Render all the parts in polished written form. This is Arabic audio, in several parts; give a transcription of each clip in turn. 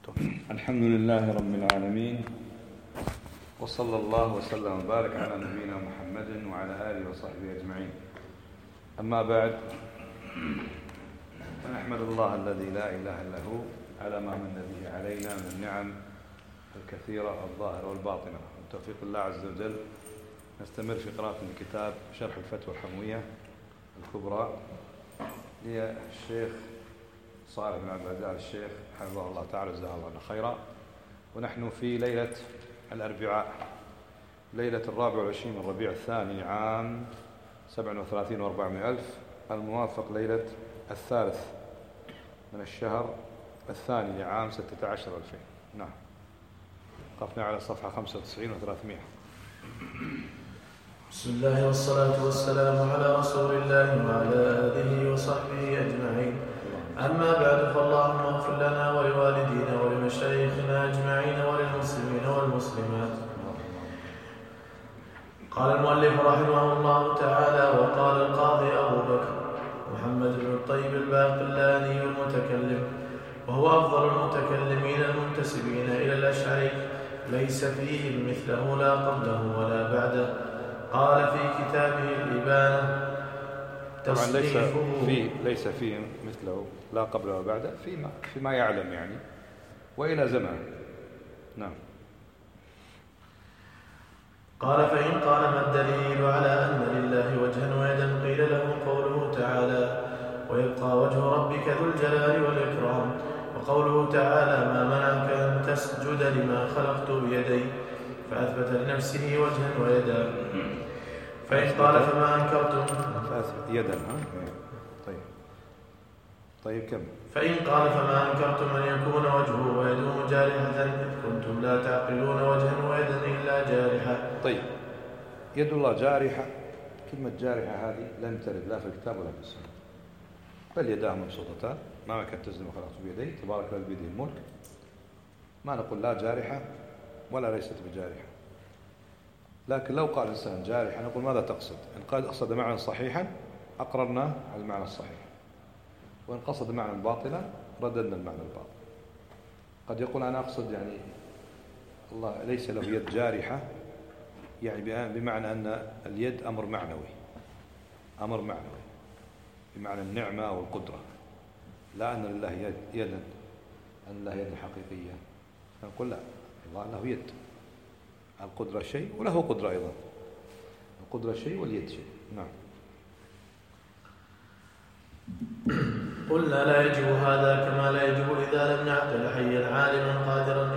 الحمد لله رب العالمين، وصلى الله وسلم وبارك على نبينا محمد وعلى آله وصحبه أجمعين. أما بعد، فنحمد الله الذي لا إله إلا هو على ما من به علينا من النعم الكثيرة الظاهرة والباطنة. بتوفيق الله عز وجل نستمر في قراءة الكتاب شرح الفتوى الحموية الكبرى للشيخ صالح بن عبد العزيز الشيخ حفظه الله تعالى وجزاه الله خيرا. ونحن في ليلة الأربعاء، ليلة 24 من ربيع الثاني عام 37 و400 ألف، الموافق ليلة 3 من الشهر الثاني لعام 16 2000. نعم، وقفنا على صفحة 95 و300. بسم الله والصلاة والسلام على رسول الله وعلى آله وصحبه أجمعين. أما بعد، فاللهم اغفر لنا ولوالدينا ولمشايخنا أجمعين وللمسلمين والمسلمات. قال المؤلف رحمه الله تعالى: وقال القاضي أبو بكر محمد بن الطيب الباقلاني المتكلم، وهو أفضل المتكلمين المنتسبين إلى الأشعري، ليس فيهم مثله لا قبله ولا بعده. قال في كتابه الإبانة: طبعا ليس فيه مثله لا قبل ولا بعد فيما يعلم يعني، وإلى زمان. نعم. قال: فإن قال ما الدليل على أن لله وجها ويدا؟ قيل له قوله تعالى: ويبقى وجه ربك ذو الجلال والإكرام، وقوله تعالى: ما منعك أن تسجد لما خلقت بيدي، فأثبت لنفسه وجها ويدا. فإن قال فما أنكرتم يدا. طيب كم؟ فإن قال فما أنكرتم أن يكون وجهه ويده جارحة، إذ كنتم لا تعقلون وجها ويدا إلا جارحة. طيب، يد الله جارحة، كلمة جارحة هذه لم ترد لا في الكتاب ولا في السنة، بل يداه مبسوطتان، ما كانت تزن وخلقت بيدي، تبارك الذي بيده الملك. ما نقول لا جارحة ولا ليست بجارحة. لكن لو قال إنسان جارحة نقول ماذا تقصد؟ إن قال أقصد معنى صحيحا أقررنا على المعنى الصحيح، وإن قصد معنى باطلا رددنا المعنى الباطل. قد يقول أنا أقصد يعني الله ليس له يد جارحة، يعني بمعنى أن اليد أمر معنوي بمعنى النعمة والقدرة، لا أن لله يدا، أن الله يد حقيقية. نقول لا، الله له يد، القدرة شيء وله قدرة أيضا، القدرة شيء واليد شيء. نعم. قلنا: لا يجب هذا كما لا يجب إذا لم نعقل حيا عالما قادرا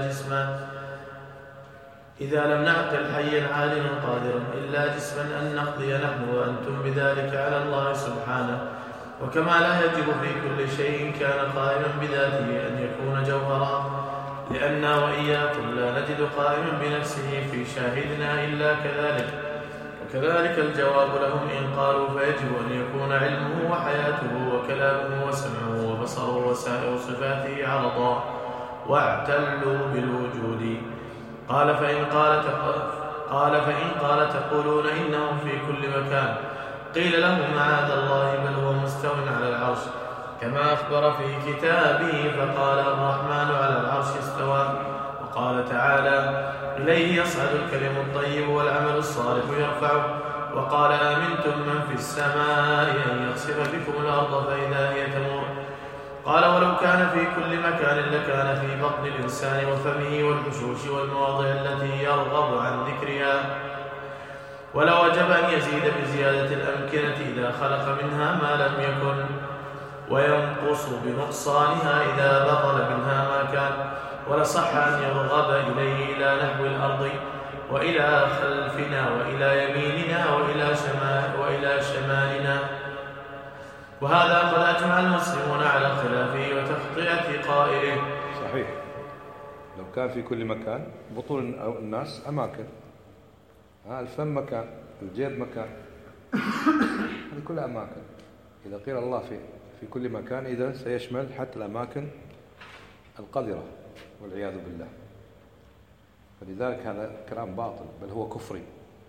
إلا جسما أن نقضي نحن وأنتم بذلك على الله سبحانه. وكما لا يجب في كل شيء كان قائما بذاته أن يكون جوهرا، لأننا وإياكم لا نجد قائما بنفسه في شاهدنا إلا كذلك. وكذلك الجواب لهم إن قالوا فيجب أن يكون علمه وحياته وكلامه وسمعه وبصره وسائر صفاته عرضا، واعتلوا بالوجود. قال: فإن قال تقولون إنه في كل مكان. قيل له: معاذ الله، بل هو مستو على العرش كما أخبر في كتابه، فقال: الرحمن على العرش استوى. وقال تعالى: إليه يصعد الكلم الطيب والعمل الصالح يرفعه. وقال: آمنتم من في السماء أن يخسف بكم الأرض فإذا هي تمور. قال: ولو كان في كل مكان لكان في بطن الإنسان وفمه والحشوش والمواضع التي يرغب عن ذكرها، ولو وجب أن يزيد بزيادة الأمكنة إذا خلق منها ما لم يكن، وينقص بنقصانها إذا بطل منها ما كان، ولصح أن يرغب إليه إلى نحو الأرض وإلى خلفنا وإلى يميننا وإلى شمالنا. وهذا قد أجمع المسلمون على خلافه وتخطئة قائله. صحيح، لو كان في كل مكان، بطون الناس أماكن، الفم مكان، الجيب مكان، هذه كلها أماكن. إذا قيل الله في كل مكان، إذا سيشمل حتى الأماكن القذرة والعياذ بالله. فلذلك هذا كلام باطل، بل هو كفري.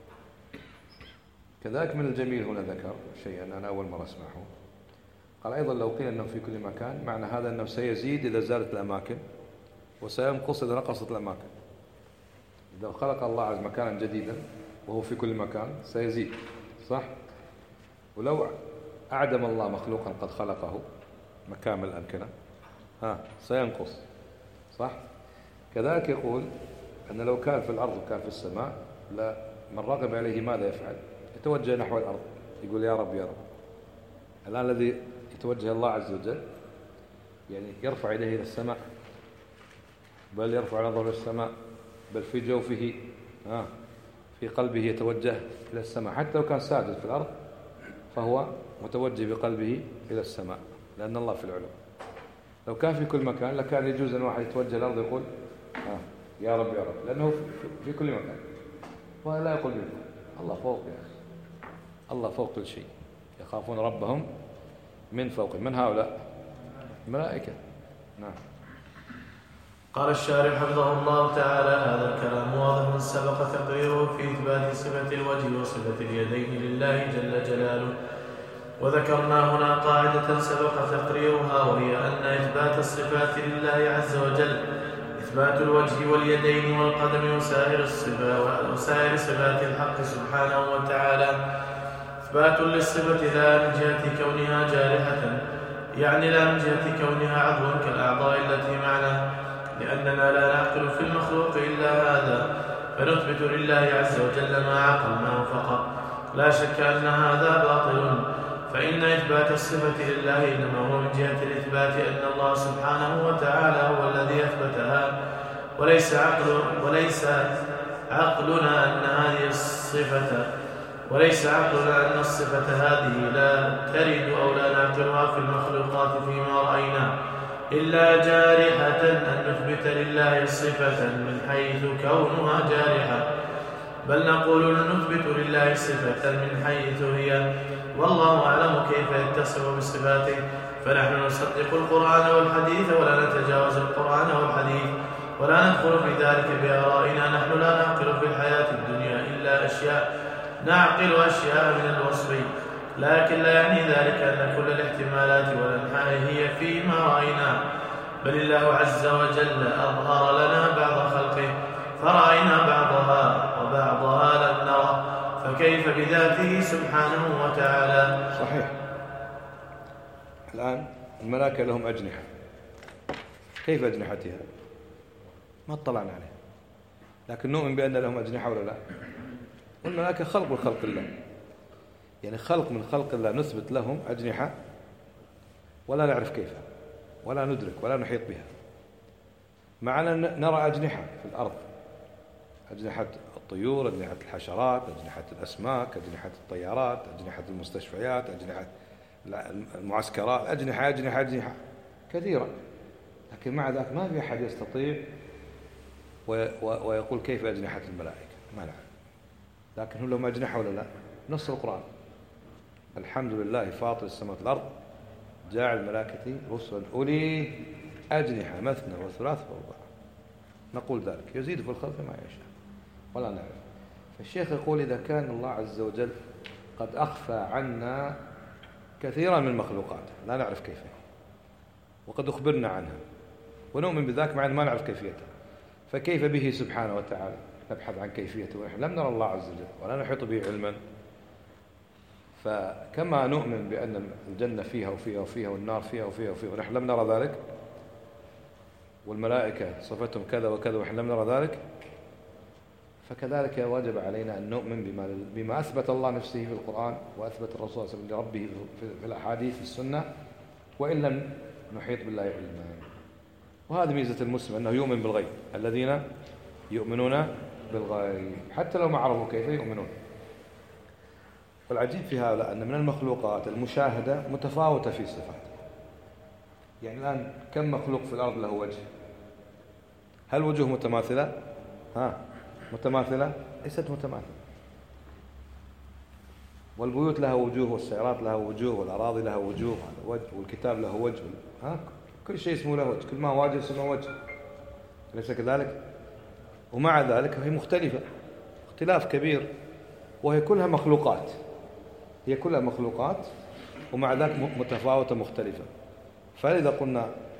كذلك من الجميل هنا ذكر شيئا أنا أول مرة أسمعه، قال أيضا: لو قيل أنه في كل مكان، معنى هذا أنه سيزيد إذا زادت الأماكن وسينقص إذا نقصت الأماكن. إذا خلق الله عز مكانا جديدا وهو في كل مكان سيزيد، صح؟ ولو أعدم الله مخلوقا قد خلقه مكان من الأمكنة سينقص، صح؟ كذلك يقول أن لو كان في الأرض وكان في السماء لا من رغب عليه ماذا يفعل؟ يتوجه نحو الأرض، يقول يا رب يا رب. الآن الذي يتوجه الله عز وجل يعني يرفع يديه إلى السماء، بل يرفع نظره إلى السماء، بل في جوفه في قلبه يتوجه إلى السماء. حتى لو كان ساجد في الأرض فهو متوجه بقلبه إلى السماء، لأن الله في العلو. لو كان في كل مكان لكان يجوز أن واحد يتوجه الأرض يقول يا رب يا رب، لأنه في كل مكان، ولا يقول بالله. الله فوق يا أخي، الله فوق كل شيء. يخافون ربهم من فوقهم. من هؤلاء؟ الملائكة. نعم. قال الشارح حفظه الله تعالى: هذا الكلام واضح سبق تقريره في إثبات صفة الوجه وصفة اليدين لله جل جلاله. وذكرنا هنا قاعدة سبق تقريرها، وهي أن إثبات الصفات لله عز وجل إثبات الوجه واليدين والقدم وسائر صفات الحق سبحانه وتعالى إثبات للصفة لا من جهة كونها جارحة، يعني لا من جهة كونها عضوا كالأعضاء التي معنا، لأننا لا نعقل في المخلوق إلا هذا، فنثبت لله عز وجل ما عقلناه فقط. لا شك أن هذا باطل، فإن إثبات الصفة لله إنما هو من جهة الإثبات أن الله سبحانه وتعالى هو الذي أثبتها، وليس عقلنا أن الصفة هذه لا ترد أو لا نعقلها في المخلوقات فيما رأينا إلا جارحة، أن نثبت لله صفة من حيث كونها جارحة، بل نقول نثبت لله صفة من حيث هي، والله أعلم كيف يتصف بصفاته. فنحن نصدق القرآن والحديث ولا نتجاوز القرآن والحديث، ولا ندخل في ذلك بآرائنا. نحن لا نعقل في الحياة الدنيا إلا أشياء، نعقل أشياء من الوصف، لكن لا يعني ذلك أن كل الاحتمالات والأنحاء هي فيما رأينا، بل الله عز وجل أظهر لنا بعض خلقه فرأينا بعضها وبعضها لم نره، فكيف بذاته سبحانه وتعالى؟ صحيح. الآن الملائكة لهم أجنحة، كيف أجنحتها؟ ما اطلعنا عليها، لكن نؤمن بأن لهم أجنحة ولا لا؟ والملائكة خلق من خلق الله، يعني خلق من خلق الله، نثبت لهم أجنحة ولا نعرف كيف، ولا ندرك ولا نحيط بها، معنا نرى أجنحة في الأرض، أجنحة الطيور، أجنحة الحشرات، أجنحة الأسماك، أجنحة الطيارات، أجنحة المستشفيات، أجنحة المعسكرات، أجنحة كثيرة، لكن مع ذلك ما في أحد يستطيع ويقول كيف أجنحة الملائكة، ما نعرف. لكن هم لهم أجنحة ولا لا؟ نص القرآن: الحمد لله فاطر السماوات والأرض جاعل الملائكة رسلا أولي أجنحة مثنى وثلاث ورباع. نقول ذلك يزيد في الخلق ما يشاء ولا نعرف. فالشيخ يقول إذا كان الله عز وجل قد أخفى عنا كثيرا من مخلوقاته لا نعرف كيفها، وقد أخبرنا عنها ونؤمن بذلك مع أن ما نعرف كيفيتها، فكيف به سبحانه وتعالى نبحث عن كيفيته ونحن لم نرى الله عز وجل ولا نحيط به علما؟ فكما نؤمن بأن الجنة فيها وفيها وفيها والنار فيها وفيها وفيها ونحن لم نرى ذلك، والملائكة صفتهم كذا وكذا ونحن لم نرى ذلك، فكذلك وجب علينا أن نؤمن بما أثبت الله نفسه في القرآن وأثبت الرسول صلى الله عليه وسلم لربه في الأحاديث في السنة، وإن لم نحيط بالله علما. وهذه ميزة المسلم أنه يؤمن بالغيب، الذين يؤمنون بالغيب حتى لو ما عرفوا كيف يؤمنون. والعجيب في هذا أن من المخلوقات المشاهدة متفاوتة في صفات. يعني الآن كم مخلوق في الأرض له وجه؟ هل وجوه متماثلة؟ متماثلة؟ ليست متماثلة. والبيوت لها وجوه، والسيارات لها وجوه، والأراضي لها وجوه، والكتاب له وجه، كل شيء اسمه له وجه، كل ما واجه اسمه وجه، أليس كذلك؟ ومع ذلك هي مختلفة اختلاف كبير، وهي كلها مخلوقات، هي كلها مخلوقات ومع ذلك متفاوتة مختلفة. فلذا قلنا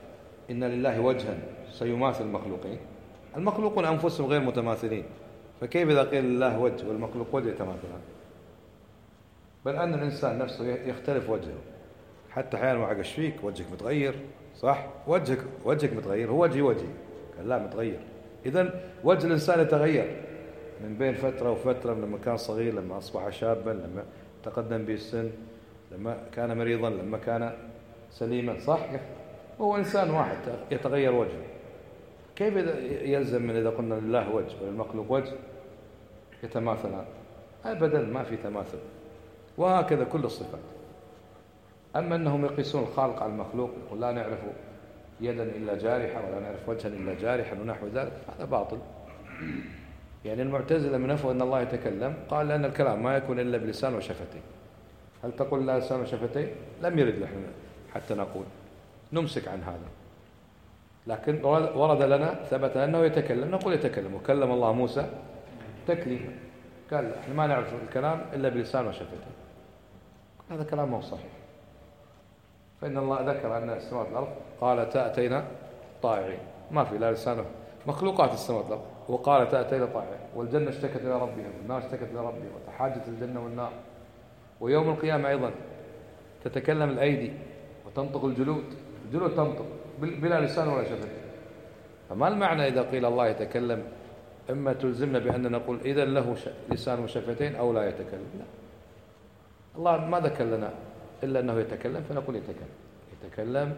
إن لله وجها سيماثل المخلوقين؟ المخلوقون أنفسهم غير متماثلين، فكيف إذا قيل لله وجه والمخلوق وجه يتماثلان؟ بل أن الإنسان نفسه يختلف وجهه، حتى أحيانا معك ايش فيك وجهك متغير، صح؟ وجهك متغير، هو وجهي قال لا متغير. إذن وجه الإنسان يتغير من بين فترة وفترة، لما كان صغير، لما أصبح شابا، لما تقدم به السن، لما كان مريضا، لما كان سليما، صح؟ هو إنسان واحد يتغير وجهه. كيف يلزم من إذا قلنا لله وجه وللمخلوق وجه يتماثلان؟ أبدا، ما في تماثل. وهكذا كل الصفات. أما أنهم يقيسون الخالق على المخلوق، يقول لا نعرف يدا إلا جارحة ولا نعرف وجها إلا جارحا ونحو ذلك، هذا باطل. يعني المعتزلة من نفوا أن الله يتكلم قال لأن الكلام ما يكون إلا بلسان وشفتين. هل تقول لا لسان وشفتين؟ لم يرد نحن حتى نقول نمسك عن هذا، لكن ورد لنا ثبت أنه يتكلم، نقول يتكلم. وكلم الله موسى تكليما، قال احنا ما نعرف الكلام إلا بلسان وشفتين. هذا كلام مو صحيح. فإن الله ذكر أن السماوات والأرض قال تأتينا طائعين، ما في لا لسانه مخلوقات السماوات والأرض، وقال تأتينا طائعين. والجنة اشتكت إلى ربها والنار اشتكت إلى ربها وتحاجت الجنة والنار. ويوم القيامة أيضا تتكلم الأيدي وتنطق الجلود تنطق بلا لسان ولا شفتين. فما المعنى إذا قيل الله يتكلم؟ إما تلزمنا بأن نقول إذا له لسان وشفتين أو لا يتكلم. لا، الله ما ذكر لنا إلا أنه يتكلم، فنقول يتكلم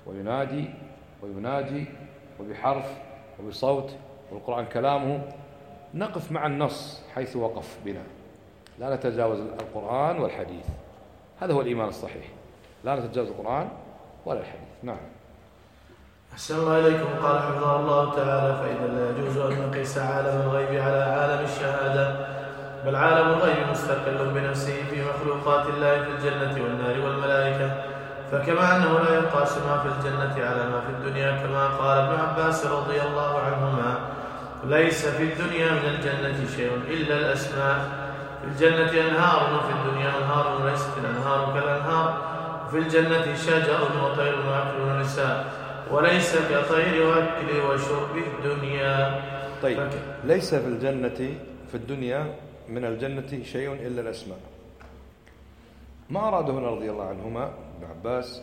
ويناجي وبحرف وبصوت، والقرآن كلامه. نقف مع النص حيث وقف بنا، لا نتجاوز القرآن والحديث. هذا هو الإيمان الصحيح، لا نتجاوز القرآن ولا الحديث. نعم. أحسن الله إليكم. قال حفظه الله تعالى: فإذا لا يجوز أن نقيس عالم الغيب على عالم الشهادة، بل عالم الغيب مستقل بنفسه في مخلوقات الله في الجنة والنار والملائكة، فكما أنه لا يقاس ما في الجنة على ما في الدنيا، كما قال ابن عباس رضي الله عنهما: ليس في الدنيا من الجنة شيء إلا الأسماء، في الجنة أنهار وفي الدنيا أنهار وليست الأنهار كالأنهار، وفي الجنة شجر وطير وأكل ونساء، وليس كطير وأكل وشرب الدنيا. طيب، ليس في الجنة في الدنيا من الجنة شيء إلا الأسماء. ما أراده هنا رضي الله عنهما ابن عباس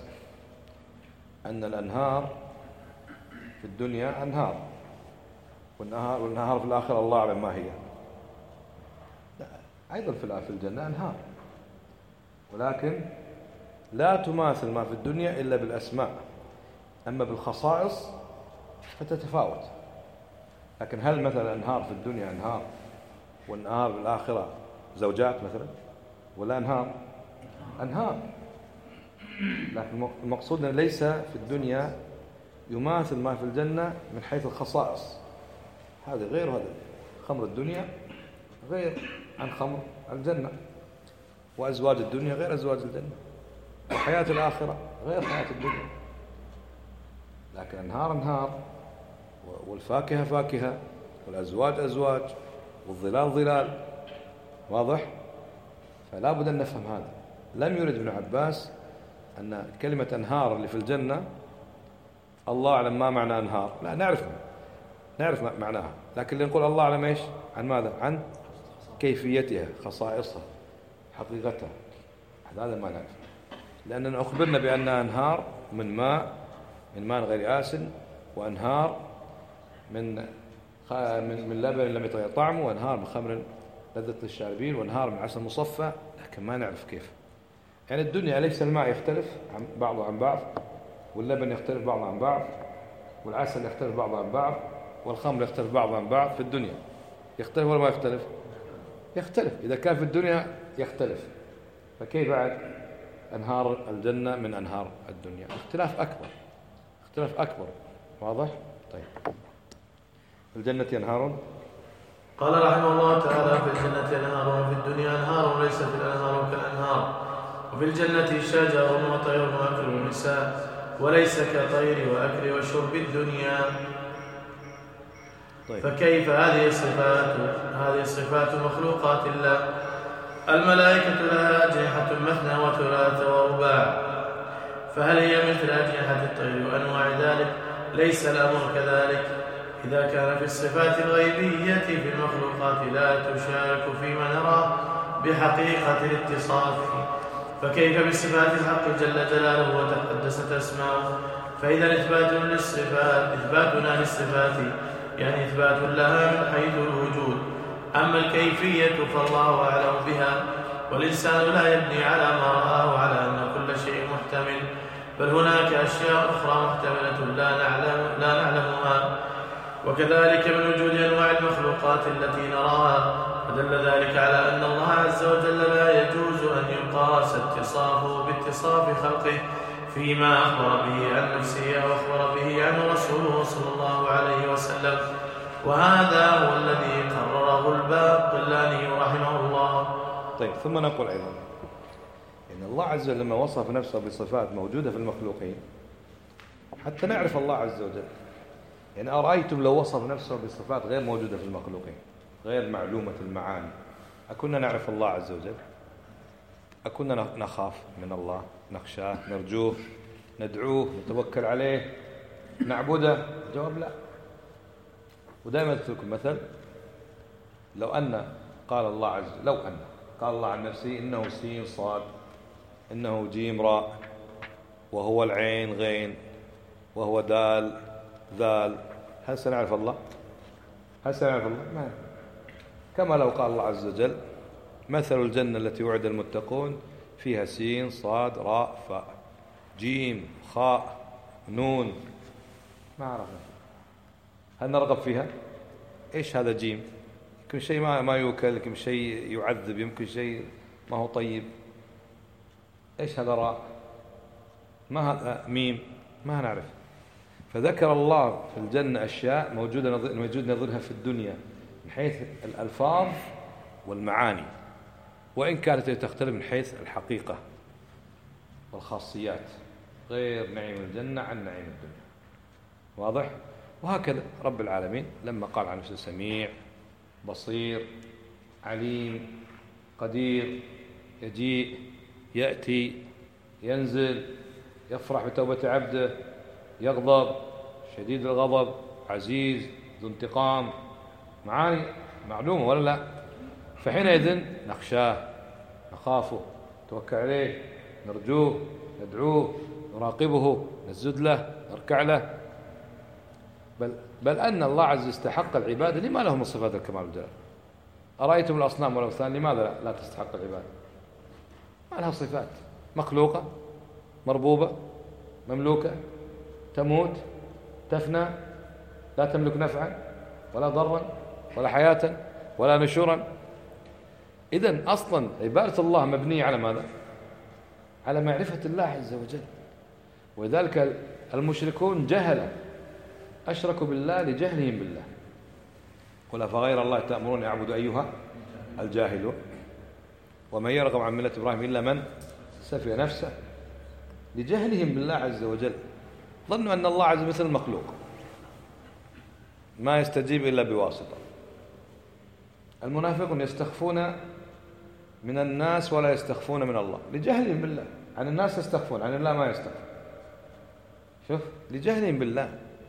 أن الأنهار في الدنيا أنهار، والنهار في الآخرة الله أعلم ما هي. لا، أيضا في الجنة أنهار، ولكن لا تماثل ما في الدنيا إلا بالأسماء. أما بالخصائص فتتفاوت. لكن هل مثلا أنهار في الدنيا أنهار والنهار بالآخرة زوجات مثلا؟ ولا أنهار. لكن المقصود أن ليس في الدنيا يماثل ما في الجنة من حيث الخصائص. هذا غير هذا. خمر الدنيا غير عن خمر الجنة، وأزواج الدنيا غير أزواج الجنة، وحياة الآخرة غير حياة الدنيا. لكن أنهار والفاكهة فاكهة، والأزواج أزواج، والظلال ظلال. واضح؟ فلا بد أن نفهم هذا. لم يرد ابن عباس أن كلمة أنهار اللي في الجنة الله أعلم ما معنى أنهار. لا، نعرف معناها، لكن اللي نقول الله أعلم إيش؟ عن ماذا؟ عن كيفيتها، خصائصها، حقيقتها. هذا ما نعرف، لأننا أخبرنا بأنها أنهار من ماء غير آسن، وأنهار من لبن لم يتغير طعمه، وأنهار من خمر لذة للشاربين، وأنهار من عسل مصفى. لكن ما نعرف كيف. يعني الدنيا أليس الماء يختلف بعضه عن بعض، واللبن يختلف بعضه عن بعض، والعسل يختلف بعضه عن بعض، والخمر يختلف بعضه عن بعض؟ في الدنيا يختلف ولا ما يختلف؟ يختلف. إذا كان في الدنيا يختلف، فكيف بعد أنهار الجنة من أنهار الدنيا؟ اختلاف أكبر. واضح؟ طيب، في الجنة أنهار. قال رحمه الله تعالى: في الجنة أنهار وفي الدنيا أنهار وليست الأنهار كالأنهار، وفي الجنة شجر وطير وأكل ونساء، وليس كطير وأكل وشرب الدنيا. طيب. فكيف هذه الصفات مخلوقات الله؟ الملائكة لها أجنحة مثنى وثلاث ورباع، فهل هي مثل أجنحة الطير وأنواع ذلك، ليس الأمر كذلك. إذا كان في الصفات الغيبية في المخلوقات لا تشارك فيما نراه بحقيقة الاتصاف، فكيف بصفات الحق جل جلاله وتقدست أسماؤه؟ فإذا إثباتنا للصفات يعني إثبات لها من حيث الوجود، أما الكيفية فالله أعلم بها، والإنسان لا يبني على ما رآه على أن كل شيء محتمل، بل هناك أشياء أخرى محتملة لا نعلمها. وكذلك من وجود أنواع المخلوقات التي نراها، فدل ذلك على أن الله عز وجل لا يجوز أن يقاس اتصافه باتصاف خلقه فيما أخبر به عن نفسه أو أخبر به عنه رسوله صلى الله عليه وسلم، وهذا هو الذي قرره الباقلاني رحمه الله. طيب، ثم نقول أيضا إن الله عز وجل لما وصف نفسه بصفات موجودة في المخلوقين حتى نعرف الله عز وجل، يعني أرأيتم لو وصف نفسه بصفات غير موجودة في المخلوقين، غير معلومة المعاني، أكنا نعرف الله عز وجل؟ أكنا نخاف من الله، نخشاه، نرجوه، ندعوه، نتوكل عليه، نعبده؟ الجواب لا. ودائما أذكر لكم مثل، لو أن قال الله عز وجل، لو أن قال الله عن نفسه إنه سين صاد، إنه جيم راء، وهو العين غين، وهو دال ذال، هل سنعرف الله؟ هل سنعرف الله؟ ما. كما لو قال الله عز وجل مثل الجنة التي وعد المتقون فيها سين صاد راء فاء جيم خاء نون، ما عرفنا. هل نرغب فيها؟ إيش هذا جيم؟ يمكن شيء ما يوكل، يمكن شيء يعذب، يمكن شيء ما هو طيب. إيش هذا راء؟ ما هذا ميم؟ ما نعرف. فذكر الله في الجنة أشياء موجود نظرها في الدنيا من حيث الألفاظ والمعاني، وإن كانت تختلف من حيث الحقيقة والخاصيات، غير نعيم الجنة عن نعيم الدنيا. واضح؟ وهكذا رب العالمين لما قال عن نفسه سميع بصير عليم قدير، يجيء يأتي ينزل، يفرح بتوبة عبده، يغضب شديد الغضب، عزيز ذو انتقام، معاني معلومة ولا لا؟ فحينئذ نخشاه، نخافه، نتوكل عليه، نرجوه، ندعوه، نراقبه، نسجد له، نركع له. بل أن الله عز وجل استحق العبادة لما له من صفات الكمال والجلال. أرأيتم الأصنام والأوثان لماذا لا تستحق العبادة؟ ما لها صفات، مخلوقة مربوبة مملوكة، تموت تفنى، لا تملك نفعا ولا ضرا ولا حياة ولا نشورا. إذن أصلا عبادة الله مبنية على ماذا؟ على معرفة الله عز وجل. ولذلك المشركون جهلوا، أشركوا بالله لجهلهم بالله. قل فغير الله تأمرون أعبد أيها الجاهلون، ومن يرغب عن ملة إبراهيم إلا من سفه نفسه، لجهلهم بالله عز وجل. ظنوا أن الله عز وجل مثل المخلوق ما يستجيب إلا بواسطة. المنافقون يستخفون من الناس ولا يستخفون من الله، لجهلهم بالله. عن الناس يستخفون، عن الله ما يستخفون. شوف، لجهلهم بالله.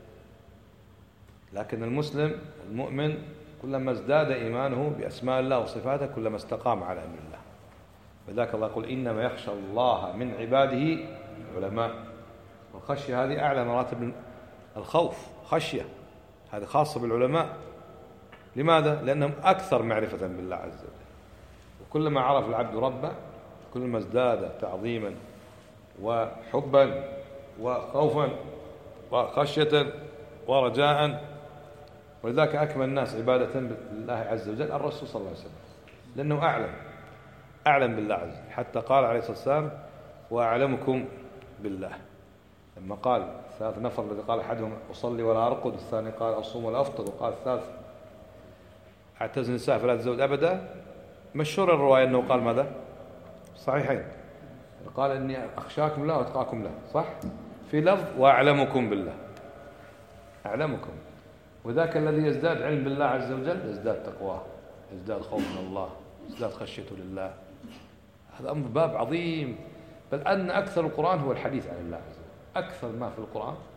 لكن المسلم المؤمن كلما ازداد إيمانه بأسماء الله وصفاته كلما استقام على أمر الله. وذاك الله يقول إنما يخشى الله من عباده العلماء. والخشية هذه أعلى مراتب الخوف، خشية هذه خاصة بالعلماء. لماذا؟ لأنهم أكثر معرفة بالله عز وجل. وكلما عرف العبد ربه كلما ازداد تعظيما وحبا وخوفا وخشية ورجاء. ولذلك أكمل الناس عبادة بالله عز وجل الرسول صلى الله عليه وسلم، لأنه أعلم بالله عز وجل. حتى قال عليه الصلاة والسلام وأعلمكم بالله. لما قال ثلاث نفر، الذي قال أحدهم أصلي ولا أرقد، والثاني قال أصوم ولا أفطر، وقال الثالث أعتزل النساء فلا أتزوج أبدا. مشهور الرواية أنه قال ماذا؟ صحيحين، قال إني أخشاكم الله وأتقاكم له، صح؟ في لفظ وأعلمكم بالله، أعلمكم. وذاك الذي يزداد علم بالله عز وجل يزداد تقواه، يزداد خوف من الله، يزداد خشيته لله. هذا أمر باب عظيم. بل أن أكثر القرآن هو الحديث عن الله عز وجل. أكثر ما في القرآن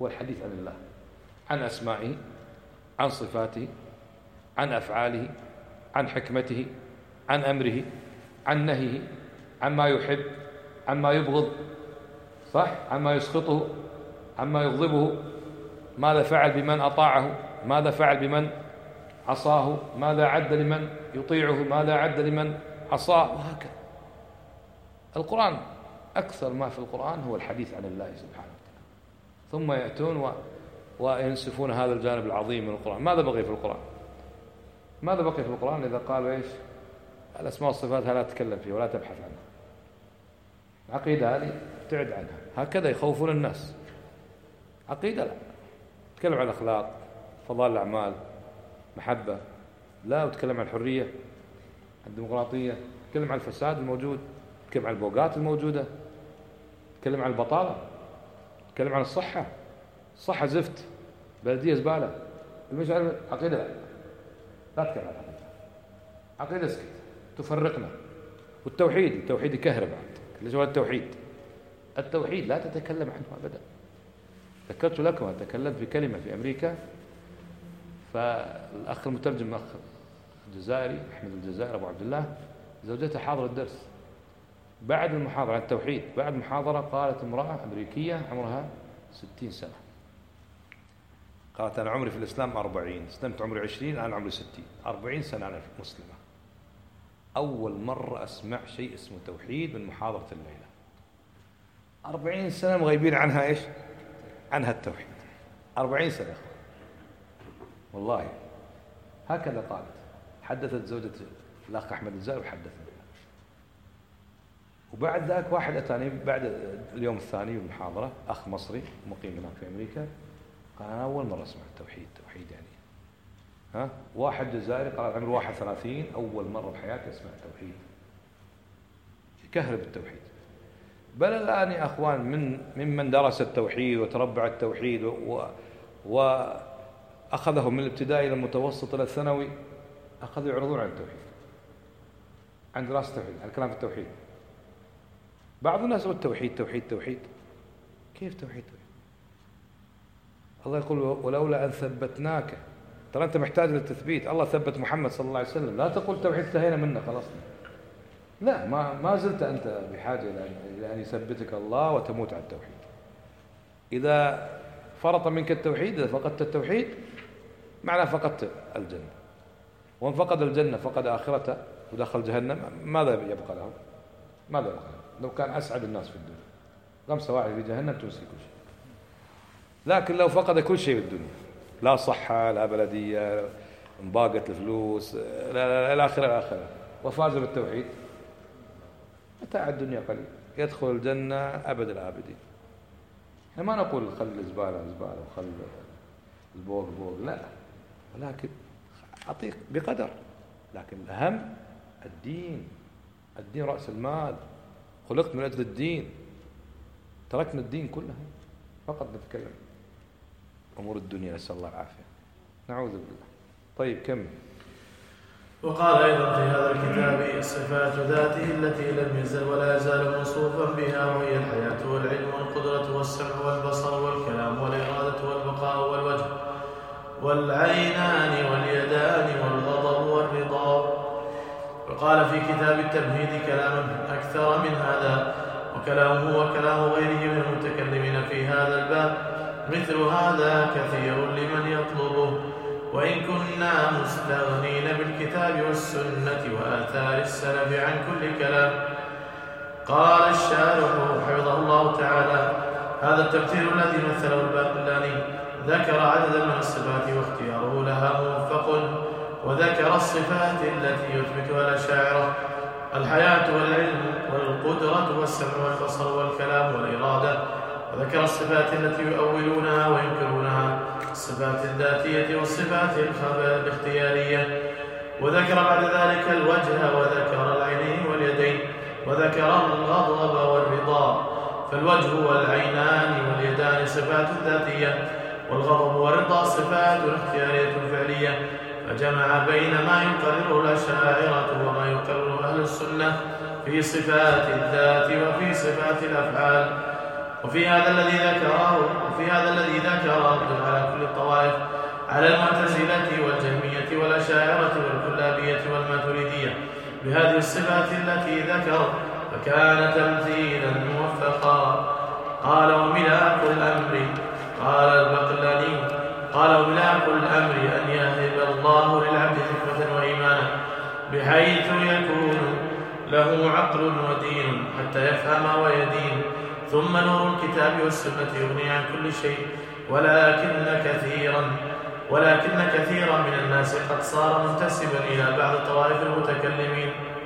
هو الحديث عن الله، عن أسمائه، عن صفاته، عن أفعاله، عن حكمته، عن أمره، عن نهيه، عما يحب، عما يبغض، صح؟ عما يسخطه، عما يغضبه، ماذا فعل بمن أطاعه، ماذا فعل بمن عصاه، ماذا عد لمن يطيعه، ماذا عد لمن عصاه، وهكذا. القرآن أكثر ما في القرآن هو الحديث عن الله سبحانه وتعالى، ثم يأتون وينسفون هذا الجانب العظيم من القرآن. ماذا بقي في القرآن؟ ماذا بقي في القرآن إذا قالوا إيش؟ الأسماء والصفات لا تتكلم فيها ولا تبحث عنها، عقيدة هذه ابتعد عنها، هكذا يخوفون الناس. عقيدة لا، تكلم عن الأخلاق، فضائل الأعمال، محبة، لا، وتكلم عن الحرية، الديمقراطية، تكلم عن الفساد الموجود، تكلم عن البوقات الموجودة، تكلم عن البطالة، تكلم عن الصحة، الصحة زفت، بلدية زبالة، المشاعر. عقيدة لا، لا تتكلم عن العقيدة، عقيدة اسكت، تفرقنا. والتوحيد، التوحيد يكهرب عندك. ليش هو التوحيد لا تتكلم عنه أبدا. ذكرت لكم أتكلم في كلمة في أمريكا، فالأخ المترجم الأخ الجزائري أحمد الجزائري أبو عبد الله، زوجته حاضر الدرس بعد المحاضرة عن التوحيد، بعد المحاضرة قالت امرأة أمريكية عمرها 60 سنة، قالت أنا عمري في الإسلام 40، اسلمت عمري 20، الآن عمري 60، 40 سنة أنا مسلمة، أول مرة أسمع شيء اسمه توحيد من محاضرة الليلة. 40 سنة مغيبين عنها إيش؟ عنها التوحيد. 40 سنة يا أخوان، والله هكذا قالت. حدثت زوجة الأخ أحمد الجزائري وحدثني. وبعد ذاك واحد أتاني بعد اليوم الثاني من المحاضرة، أخ مصري مقيم هناك في أمريكا، قال أنا أول مرة أسمع التوحيد. توحيد يعني واحد جزائري قال عمره 31 أول مرة بحياتي أسمع التوحيد. يكهرب التوحيد. بل الآن يا أخوان ممن درس التوحيد وتربع التوحيد وأخذه من الابتدائي إلى المتوسط إلى الثانوي، أخذوا يعرضون عن التوحيد، عن دراسة التوحيد، عن الكلام في التوحيد. بعض الناس يقول توحيد توحيد توحيد. كيف توحيد؟ الله يقول ولولا أن ثبتناك. ترى أنت محتاج للتثبيت. الله ثبت محمد صلى الله عليه وسلم. لا تقول توحيد انتهينا منه خلصنا. لا، ما زلت أنت بحاجة إلى أن يثبتك الله وتموت على التوحيد. إذا فرط منك التوحيد، إذا فقدت التوحيد معناه فقدت الجنة، ومن فقد الجنة فقد آخرته ودخل جهنم. ماذا يبقى له؟ ماذا يبقى له؟ لو كان أسعد الناس في الدنيا، 5 واحد في جهنم تنسي كل شيء. لكن لو فقد كل شيء في الدنيا، لا صحة، لا بلدية، انباقت الفلوس، لا إلى آخره، وفاز بالتوحيد، متاع الدنيا قليل، يدخل الجنة أبد الآبدين. احنا ما نقول خل الزبالة زبالة وخل البوق بوق، لا، ولكن أعطيك بقدر. لكن الأهم الدين رأس المال، خلقت من أجل الدين، تركنا الدين كله فقط نتكلم أمور الدنيا، نسأل الله العافية، نعوذ بالله. طيب كمل. وقال أيضا في هذا الكتاب صفات ذاته التي لم يزل ولا يزال موصوفا بها، وهي الحياة والعلم والقدرة والسمع والبصر والكلام والإرادة والبقاء والوجه والعينان واليدان والغضب والرضا. وقال في كتاب التمهيد كلاما أكثر من هذا، وكلامه وكلام غيره من المتكلمين في هذا الباب مثل هذا كثير لمن يطلبه، وإن كنا مستغنين بالكتاب والسنة وآثار السلف عن كل كلام. قال الشارح حفظه الله تعالى: هذا التفسير الذي مثله الباقلاني ذكر عددا من الصفات واختياره لها موفق، وذكر الصفات التي يثبتها الأشاعرة: الحياة والعلم والقدرة والسمع والبصر والكلام والإرادة، وذكر الصفات التي يؤولونها وينكرونها: الصفات الذاتية والصفات الاختيارية، وذكر بعد ذلك الوجه، وذكر العينين واليدين، وذكر الغضب والرضا. فالوجه والعينان واليدان صفات ذاتية، والغضب والرضا صفات اختيارية فعلية، فجمع بين ما يقرره الأشاعرة وما يقرره أهل السنة في صفات الذات وفي صفات الأفعال. وفي هذا الذي ذكر رد على كل الطوائف، على المعتزلة والجهمية والأشاعرة والكلابية والماتريدية بهذه الصفات التي ذكر، فكان تمثيلا موفقا. قال وملاك الأمر، قال البقلاني، قال وملاك الأمر أن يهب الله للعبد حكمة وإيمانا بحيث يكون له عقل ودين حتى يفهم ويدين، ثم نور الكتاب والسنة يغني عن كل شيء، ولكن كثيرا من الناس قد صار منتسبا إلى بعض طوائف المتكلمين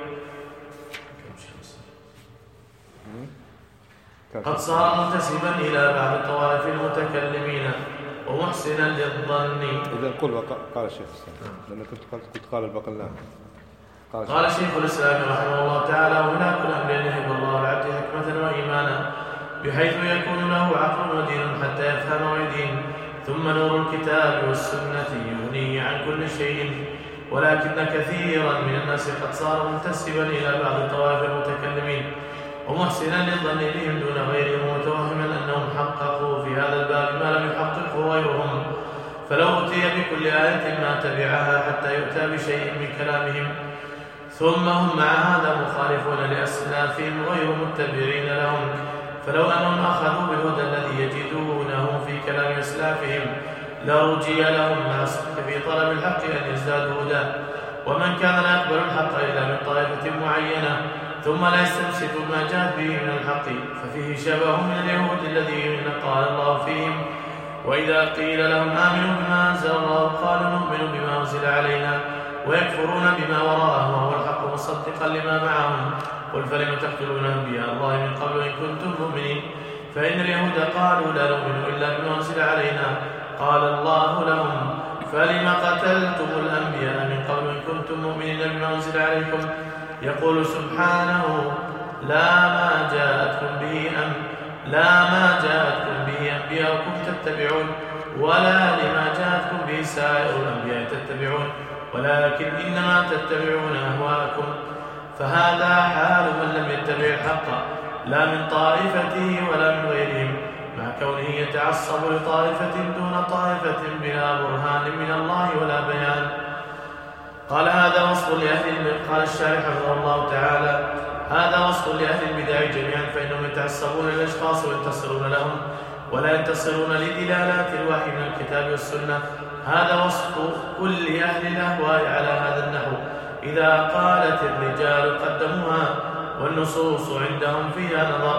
ومحسنا للظن. إذا قل قال الشيخ الإسلام، لأن كنت قال البقلان. قال شيخ الإسلام رحمه الله تعالى وملاك الأمر أن يهب الله العبد حكمة وإيمانا بحيث يكون له عقل ودين حتى يفهم ويدين، ثم نور الكتاب والسنة يغنيه عن كل شيء، ولكن كثيرا من الناس قد صار منتسبا إلى بعض الطوائف المتكلمين ومحسنا للظن بهم دون غيرهم، متوهما أنهم حققوا في هذا الباب ما لم يحققه غيرهم، فلو أتي بكل آية ما تبعها حتى يؤتى بشيء من كلامهم، ثم هم مع هذا مخالفون لأسلافهم غير متبعين لهم، فلو أنهم أخذوا بالهدى الذي يجدونه في كلام أسلافهم لرجي لهم مع الصدق في طلب الحق أن يزدادوا هدى. ومن كان لا يقبل الحق إلا من طائفة معينة ثم لا يستمسك ما جاءت به من الحق ففيه شبه من اليهود الذين قال الله فيهم وإذا قيل لهم آمنوا بما أنزل الله قالوا نؤمن بما أنزل علينا ويكفرون بما وراءه وهو الحق مصدقا لما معهم، قل فلم تقتلون أنبياء الله من قبل إن كنتم مؤمنين، فإن اليهود قالوا لا نؤمن إلا بما أنزل علينا، قال الله لهم فلم قتلتم الأنبياء من قبل إن كنتم مؤمنين بما أنزل عليكم، يقول سبحانه لا ما جاءتكم به أنبياؤكم تتبعون ولا لما جاءتكم به سائر الأنبياء تتبعون، ولكن إنما تتبعون أهواءكم. فهذا حال من لم يتبع الحق لا من طائفته ولا من غيرهم، مع كونه يتعصب لطائفة دون طائفة بلا برهان من الله ولا بيان. قال هذا وصف لأهل قال الشارح رحمه الله تعالى هذا وصف لأهل البدع جميعا، فإنهم يتعصبون للأشخاص وينتصرون لهم ولا ينتصرون لدلالات الوحي من الكتاب والسنة. هذا وصف كل أهل الأهواء على هذا النحو، إذا قالت الرجال قدموها والنصوص عندهم فيها نظر.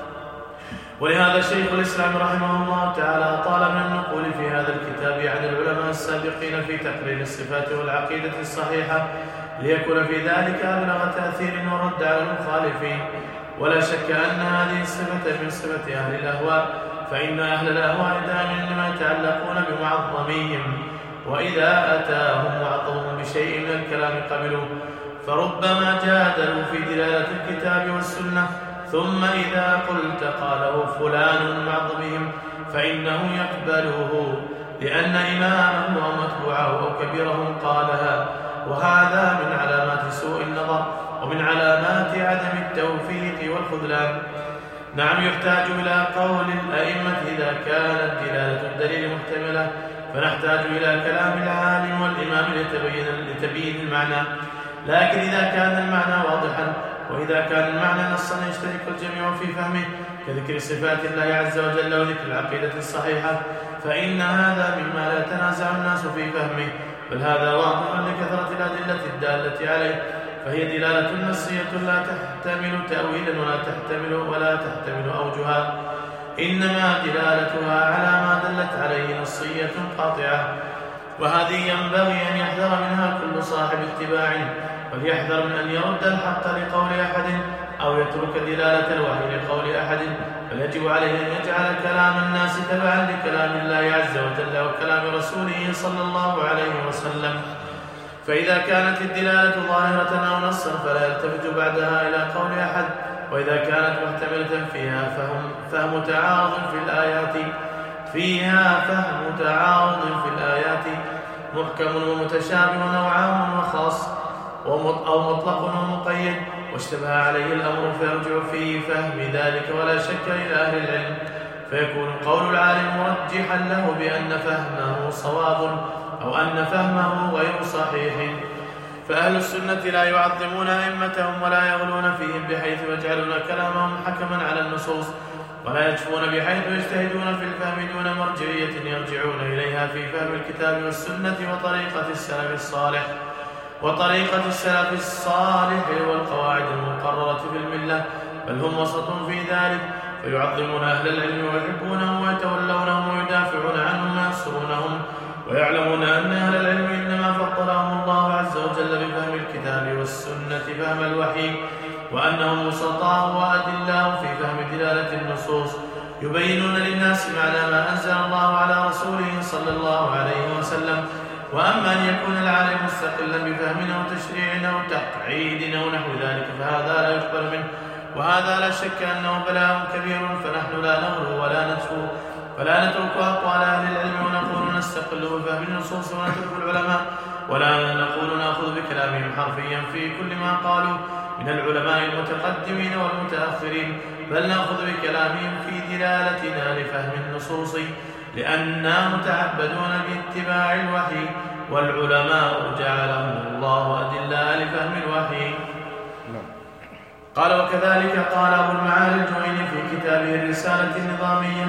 ولهذا شيخ الإسلام رحمه الله تعالى طال من النقول في هذا الكتاب عن العلماء السابقين في تقرير الصفات والعقيدة الصحيحة ليكون في ذلك أبلغ تأثير ورد على المخالفين. ولا شك أن هذه الصفة من صفة أهل الأهواء، فإن أهل الأهواء دائما إنما يتعلقون بمعظميهم، وإذا أتاهم معظمهم بشيء من الكلام قبلوه، فربما جادلوا في دلالة الكتاب والسنة، ثم إذا قلت قاله فلان معظمهم فإنه يقبله لأن إمامه أو متبوعه أو كبيرهم قالها، وهذا من علامات سوء النظر ومن علامات عدم التوفيق والخذلان. نعم، يحتاج إلى قول الأئمة إذا كانت دلالة الدليل محتملة، فنحتاج إلى كلام العالم والإمام لتبيين المعنى، لكن إذا كان المعنى واضحا وإذا كان المعنى نصا يشترك الجميع في فهمه كذكر صفات الله عز وجل وذكر العقيدة الصحيحة، فإن هذا مما لا يتنازع الناس في فهمه، بل هذا واضح لكثرة الأدلة الدالة عليه، فهي دلالة نصية لا تحتمل تأويلا ولا تحتمل أوجها، إنما دلالتها على ما دلت عليه نصية قاطعة، وهذه ينبغي أن يحذر منها كل صاحب اتباع، وليحذر من أن يرد الحق لقول أحد أو يترك دلالة الوحي لقول أحد، بل يجب عليه أن يجعل كلام الناس تبعا لكلام الله عز وجل وكلام رسوله صلى الله عليه وسلم. فإذا كانت الدلالة ظاهرة أو نصا فلا يلتفت بعدها إلى قول أحد، وإذا كانت محتملة فيها فهم تعارض في الآيات محكم ومتشابه أو عام وخاص أو مطلق ومقيد، واشتبه عليه الأمر فيرجع في فهم ذلك ولا شك إلى أهل العلم، فيكون قول العالم مرجحا له بأن فهمه صواب أو أن فهمه غير صحيح. فأهل السنة لا يعظمون أئمتهم ولا يغلون فيهم بحيث يجعلون كلامهم حكما على النصوص، ولا يكفون بحيث يجتهدون في الفهم دون مرجعية يرجعون إليها في فهم الكتاب والسنة وطريقة السلف الصالح والقواعد المقررة في الملة، بل هم وسط في ذلك، فيعظمون أهل العلم ويحبونهم ويتولونهم ويدافعون عنهم وينصرونهم، ويعلمون أن أهل العلم إنما فضلهم الله عز وجل بفهم الكتاب والسنة فهم الوحي، وأنهم وسطاء وأدلاء في فهم دلالة النصوص، يبينون للناس معنى ما أنزل الله على رسوله صلى الله عليه وسلم. وأما أن يكون العالم مستقلا بفهم أو تشريع أو تقعيد أو نحو ذلك فهذا لا يقبل منه، وهذا لا شك أنه بلاء كبير. فنحن لا نغلو ولا نترك أقوال أهل العلم ونقول نستقل بفهم النصوص ونترك العلماء، ولا نقول نأخذ بكلامهم حرفيا في كل ما قالوا من العلماء المتقدمين والمتأخرين، بل نأخذ بكلامهم في دلالتنا لفهم النصوص، لأننا متعبدون باتباع الوحي، والعلماء جعلهم الله أدلاء لفهم الوحي. قال: وكذلك قال أبو المعالي الجويني في كتابه الرسالة النظامية: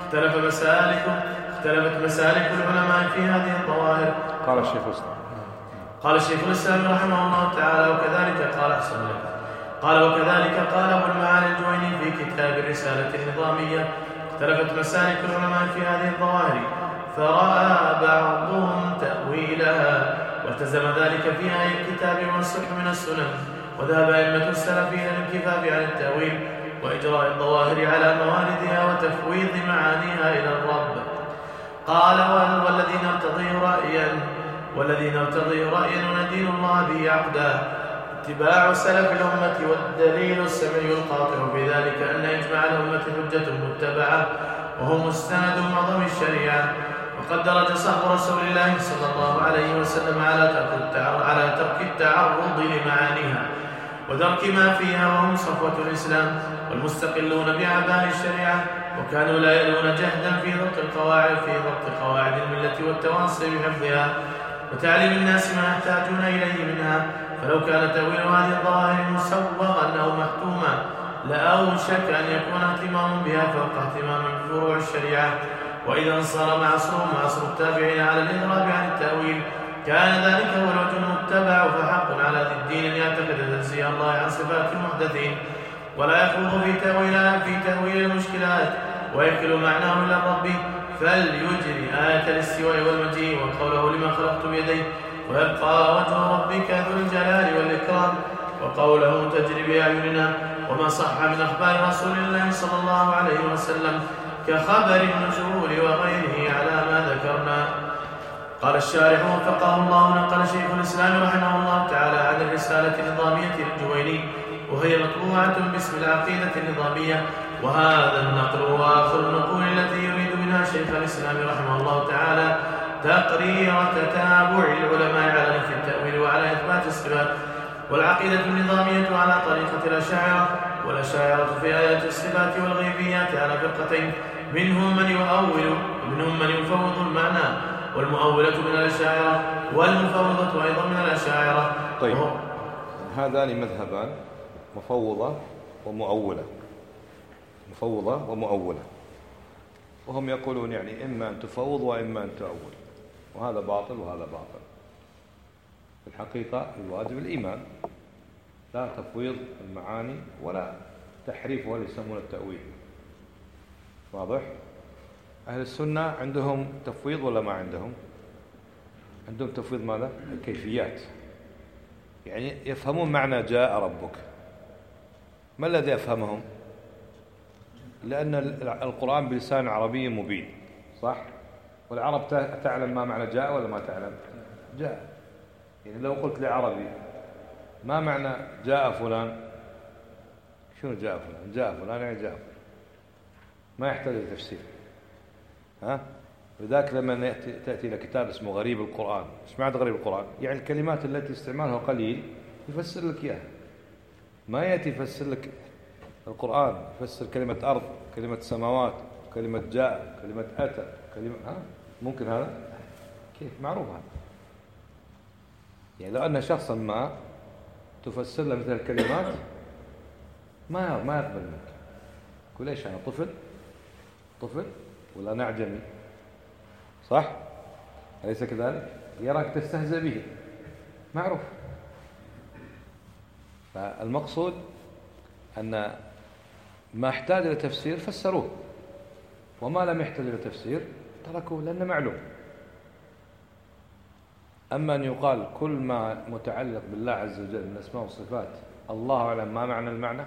اختلفت مسالك العلماء في هذه الظواهر. قال الشيخ الإسلام رحمه الله تعالى: وكذلك قال أبو المعالي الجويني في كتاب الرسالة النظامية: اختلفت مسالك العلماء في هذه الظواهر، فرأى بعضهم تأويلها والتزم ذلك في آية الكتاب والصحح من السنن، وذهب أئمة السلف إلى الانكفاف عن التأويل وإجراء الظواهر على مواردها وتفويض معانيها إلى الرب. قال: والذي نرتضيه رأيا وندين الله به عقدا اتباع سلف الأمة، والدليل السمعي القاطع في ذلك أن إجماع الأمة حجة متبعة وهو مستند معظم الشريعة. وقد درج صحب رسول الله صلى الله عليه وسلم على ترك التعرض لمعانيها ودرك ما فيها، وهم صفوة الإسلام والمستقلون بأعباء الشريعة، وكانوا لا يلون جهدا في ضبط قواعد الملة والتواصي بحفظها وتعليم الناس ما يحتاجون إليه منها. فلو كان تأويل هذه الظواهر مسوغا أو محتوما لأوشك أن يكون اهتمام بها فوق اهتمام بفروع الشريعة. وإذا انصار معصر التابعين على الإضراب عن التأويل كان ذلك هو الوجه المتبع، فحق على ذي الدين أن يعتقد تنزيه الله عن صفات المحدثين ولا يخوض في تأويل المشكلات ويكل معناه إلى الرب، فليجري آية الاستواء والمجيء وقوله لما خلقت بيديه، ويبقى وجه ربك ذو الجلال والإكرام، وقوله تجري بأعيننا، وما صح من أخبار رسول الله صلى الله عليه وسلم كخبر النزول وغيره على ما ذكرنا. قال الشارح وفقه الله: نقل شيخ الإسلام رحمه الله تعالى عن الرسالة النظامية للجويني، وهي مطبوعة باسم العقيدة النظامية، وهذا النقل هو آخر النقول التي يريد منها شيخ الإسلام رحمه الله تعالى تقرير تتابع العلماء على نفي التأويل وعلى إثبات الصفات. والعقيدة النظامية على طريقة الأشاعرة، والأشاعرة في آيات الصفات والغيبيات على فرقتين، منهم من يؤول ومنهم من يفوض المعنى، والمؤولة من الأشاعرة والمفوضة أيضا من الأشاعرة. طيب، هذان مذهبان: مفوضة ومؤولة، وهم يقولون يعني إما أن تفوض وإما أن تؤول، وهذا باطل وهذا باطل. في الحقيقة الواجب الإيمان، لا تفويض المعاني ولا تحريف ولا يسمون التأويل. واضح؟ أهل السنة عندهم تفويض ولا ما عندهم؟ عندهم تفويض ماذا؟ الكيفيات، يعني يفهمون معنى جاء ربك. ما الذي أفهمهم؟ لأن القرآن بلسان عربي مبين، صح؟ والعرب تعلم ما معنى جاء ولا ما تعلم؟ جاء. يعني لو قلت لعربي ما معنى جاء فلان، شنو جاء فلان؟ جاء فلان يعني جاء فلان، ما يحتاج لتفسير. لذلك لما تأتي إلى كتاب اسمه غريب القرآن، ايش معنى غريب القرآن؟ يعني الكلمات التي استعمالها قليل يفسر لك إياها. ما يأتي يفسر لك القرآن يفسر كلمة أرض، كلمة سماوات، كلمة جاء، كلمة أتى، كلمة ممكن هذا؟ كيف؟ معروف هذا. يعني لو أن شخصا ما تفسر له مثل الكلمات ما يقبل منك. يقول ليش أنا طفل ولا نعجمي؟ صح؟ أليس كذلك؟ يراك تستهزئ به، معروف. فالمقصود أن ما احتاج إلى تفسير فسروه، وما لم يحتاج إلى تفسير تركوه لأنه معلوم. أما أن يقال كل ما متعلق بالله عز وجل من الأسماء والصفات الله أعلم ما معنى المعنى،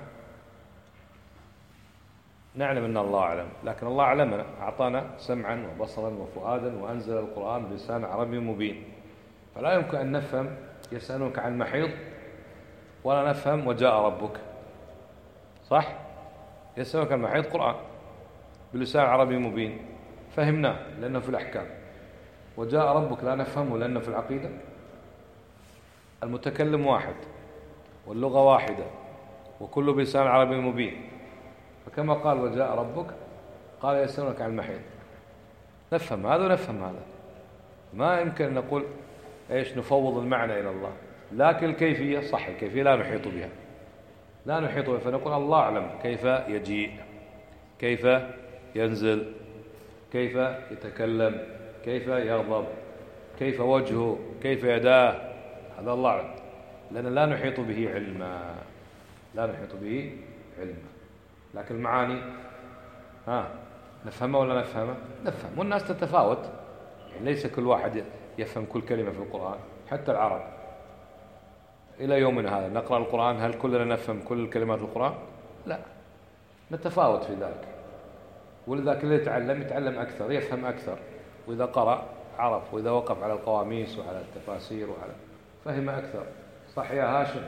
نعلم أن الله أعلم، لكن الله أعلمنا، أعطانا سمعا وبصرا وفؤادا وأنزل القرآن بلسان عربي مبين. فلا يمكن أن نفهم يسألونك عن المحيض ولا نفهم وجاء ربك، صح؟ يسألونك عن المحيض قرآن بلسان عربي مبين فهمناه لأنه في الأحكام، وجاء ربك لا نفهمه لأنه في العقيدة. المتكلم واحد واللغة واحدة وكل بلسان عربي مبين. فكما قال وجاء ربك قال يسألونك عن المحيض، نفهم هذا ونفهم هذا. ما يمكن أن نقول إيش نفوض المعنى إلى الله، لكن الكيفية صح، الكيفية لا نحيط بها، لا نحيط بها. فنقول الله أعلم كيف يجيء، كيف ينزل، كيف يتكلم، كيف يغضب، كيف وجهه، كيف يداه، هذا الله أعلم، لأن لا نحيط به علما، لا نحيط به علما. لكن المعاني نفهمها ولا نفهمها؟ نفهم. والناس تتفاوت، يعني ليس كل واحد يفهم كل كلمة في القرآن. حتى العرب إلى يومنا هذا نقرأ القرآن، هل كلنا نفهم كل كلمات القرآن؟ لا، نتفاوت في ذلك. ولذلك اللي يتعلم أكثر يفهم أكثر، وإذا قرأ عرف، وإذا وقف على القواميس وعلى التفاسير وعلى فهم أكثر. صح يا هاشم؟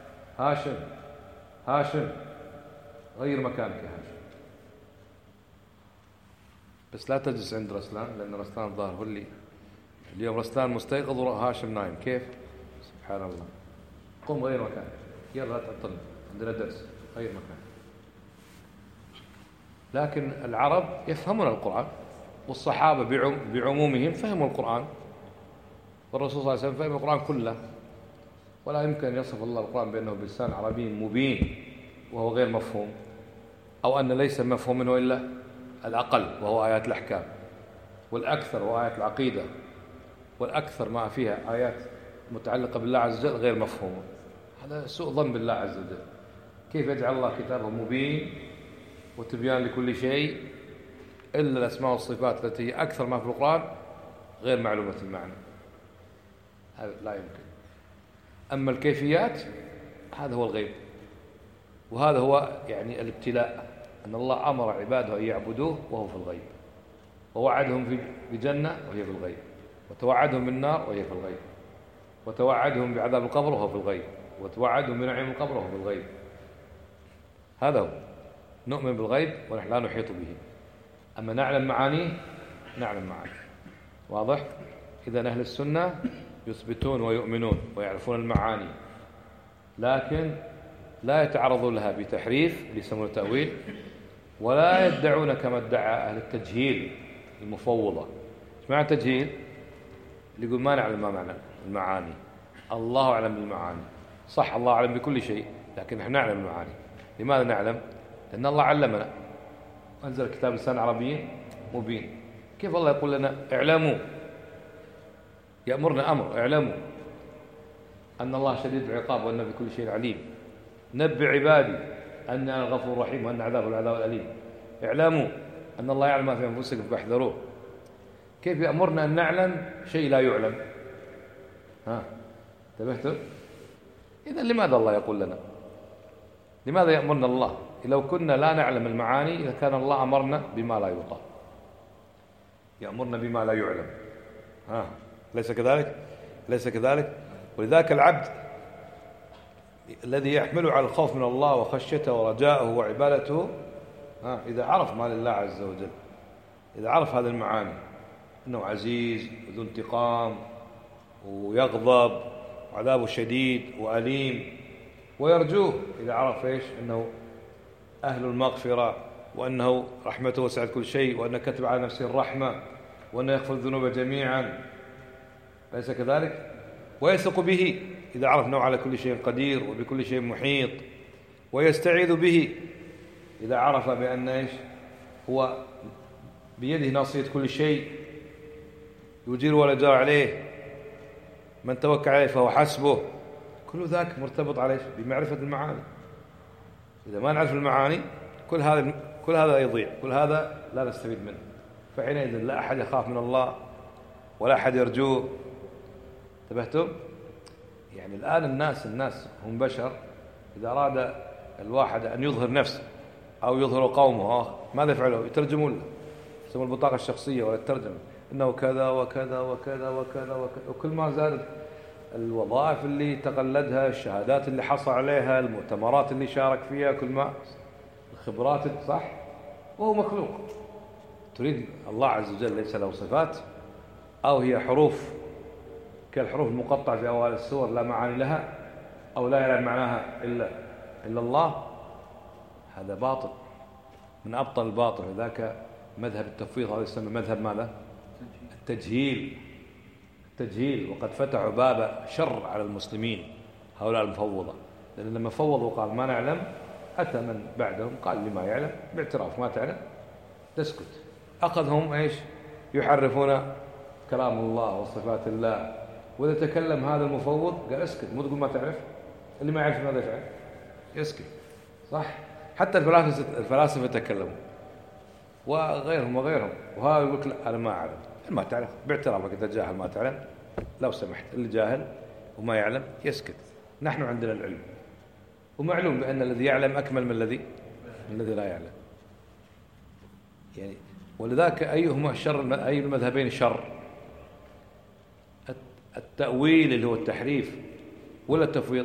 هاشم غير مكانك يا هاشم، بس لا تجلس عند رسلان، لأن رسلان الظاهر هو اللي اليوم رسلان مستيقظ وهاشم نايم. كيف؟ سبحان الله. قم غير مكانك، يلا لا تعطلنا، عندنا درس، غير مكانك. لكن العرب يفهمون القرآن، والصحابة بعمومهم فهموا القرآن، والرسول صلى الله عليه وسلم فهم القرآن كله. ولا يمكن أن يصف الله القرآن بأنه بلسان عربي مبين وهو غير مفهوم، أو أن ليس مفهوم منه إلا الأقل وهو آيات الأحكام، والأكثر هو آيات العقيدة، والأكثر ما فيها آيات متعلقة بالله عز وجل غير مفهومة. هذا سوء ظن بالله عز وجل. كيف يجعل الله كتابه مبين وتبيان لكل شيء إلا الأسماء والصفات التي هي أكثر ما في القرآن غير معلومة المعنى؟ هذا لا يمكن. أما الكيفيات هذا هو الغيب، وهذا هو يعني الابتلاء، أن الله أمر عباده أن يعبدوه وهو في الغيب، ووعدهم بجنة وهي في الغيب، وتوعدهم بالنار وهي في الغيب، وتوعدهم بعذاب القبر وهو في الغيب، وتوعدهم بنعيم القبر وهو في الغيب. هذا هو. نؤمن بالغيب ونحن لا نحيط به. أما نعلم معانيه، نعلم معانيه. واضح؟ إذن أهل السنة يثبتون ويؤمنون ويعرفون المعاني، لكن لا يتعرضون لها بتحريف يسمونه تأويل، ولا يدعون كما ادعى أهل التجهيل المفوضة. ايش معنى التجهيل؟ اللي يقول ما نعلم ما معنى المعاني، الله أعلم بالمعاني. صح، الله أعلم بكل شيء، لكن نحن نعلم المعاني. لماذا نعلم؟ لأن الله علمنا، أنزل كتاب لسان عربي مبين. كيف الله يقول لنا اعلموا، يأمرنا أمر اعلموا أن الله شديد العقاب وأنه بكل شيء عليم، نبئ عبادي أن أنا الغفور الرحيم وأن عذاب العذاب الأليم، اعلموا أن الله يعلم ما في أنفسكم فاحذروه. كيف يأمرنا أن نعلم شيء لا يعلم؟ انتبهتوا؟ إذن لماذا الله يقول لنا؟ لماذا يأمرنا الله؟ لو كنا لا نعلم المعاني لكان الله أمرنا بما لا يطاق، يأمرنا بما لا يعلم. ليس كذلك؟ ليس كذلك. ولذلك العبد الذي يحمله على الخوف من الله وخشيته ورجاءه وعبادته، إذا عرف ما لله عز وجل، إذا عرف هذه المعاني أنه عزيز وذو انتقام ويغضب وعذابه شديد وأليم، ويرجوه إذا عرف إيش أنه أهل المغفرة، وأنه رحمته وسعت كل شيء، وأنه كتب على نفسه الرحمة، وأنه يغفر الذنوب جميعا، أليس كذلك؟ ويثق به إذا عرف أنه على كل شيء قدير وبكل شيء محيط، ويستعيذ به إذا عرف بأن إيش هو بيده ناصية كل شيء، يجير ولا جار عليه، من توكل عليه فهو حسبه. كل ذاك مرتبط عليه بمعرفة المعاني. إذا ما نعرف المعاني كل هذا يضيع، كل هذا لا نستفيد منه. فحينئذ لا أحد يخاف من الله ولا أحد يرجوه. انتبهتم؟ يعني الآن الناس هم بشر، إذا أراد الواحد أن يظهر نفسه أو يظهر قومه ماذا يفعله؟ يترجمون له، يسمون البطاقة الشخصية ولا الترجمة، إنه كذا وكذا وكذا وكذا وكذا، وكل ما زادت الوظائف اللي تقلدها، الشهادات اللي حصل عليها، المؤتمرات اللي شارك فيها، كل ما الخبرات، صح؟ وهو مخلوق. تريد الله عز وجل ليس له صفات، أو هي حروف كالحروف المقطعة في أوائل السور لا معاني لها، أو لا يعلم معناها إلا الله، هذا باطل من أبطل الباطل. ذاك مذهب التفويض، هذا يسمى مذهب ماذا؟ التجهيل. وقد فتحوا باب شر على المسلمين هؤلاء المفوضة، لأن لما فوضوا وقال ما نعلم، أتى من بعدهم قال لما يعلم باعتراف، ما تعلم تسكت. أخذهم إيش؟ يحرفون كلام الله وصفات الله. وإذا تكلم هذا المفوض قال اسكت، مو تقول ما تعرف. اللي ما يعرف ماذا يفعل؟ يسكت، صح؟ حتى الفلاسفة تكلموا وغيرهم، وهذا يقول لا أنا ما أعلم. ما تعرف باعترافك أنت جاهل ما تعلم، لو سمحت. اللي جاهل وما يعلم يسكت. نحن عندنا العلم، ومعلوم بأن الذي يعلم أكمل من الذي لا يعلم. يعني ولذلك أيهما شر؟ أي المذهبين شر؟ التأويل اللي هو التحريف ولا التفويض؟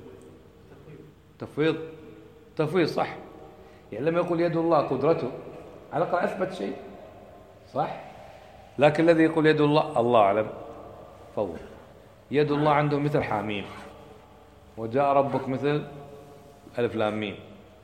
تفويض صح. يعني لما يقول يد الله قدرته على الأقل أثبت شيء، صح؟ لكن الذي يقول يد الله أعلم فوض. يد الله عنده مثل حاميم، وجاء ربك مثل ألف لام ميم.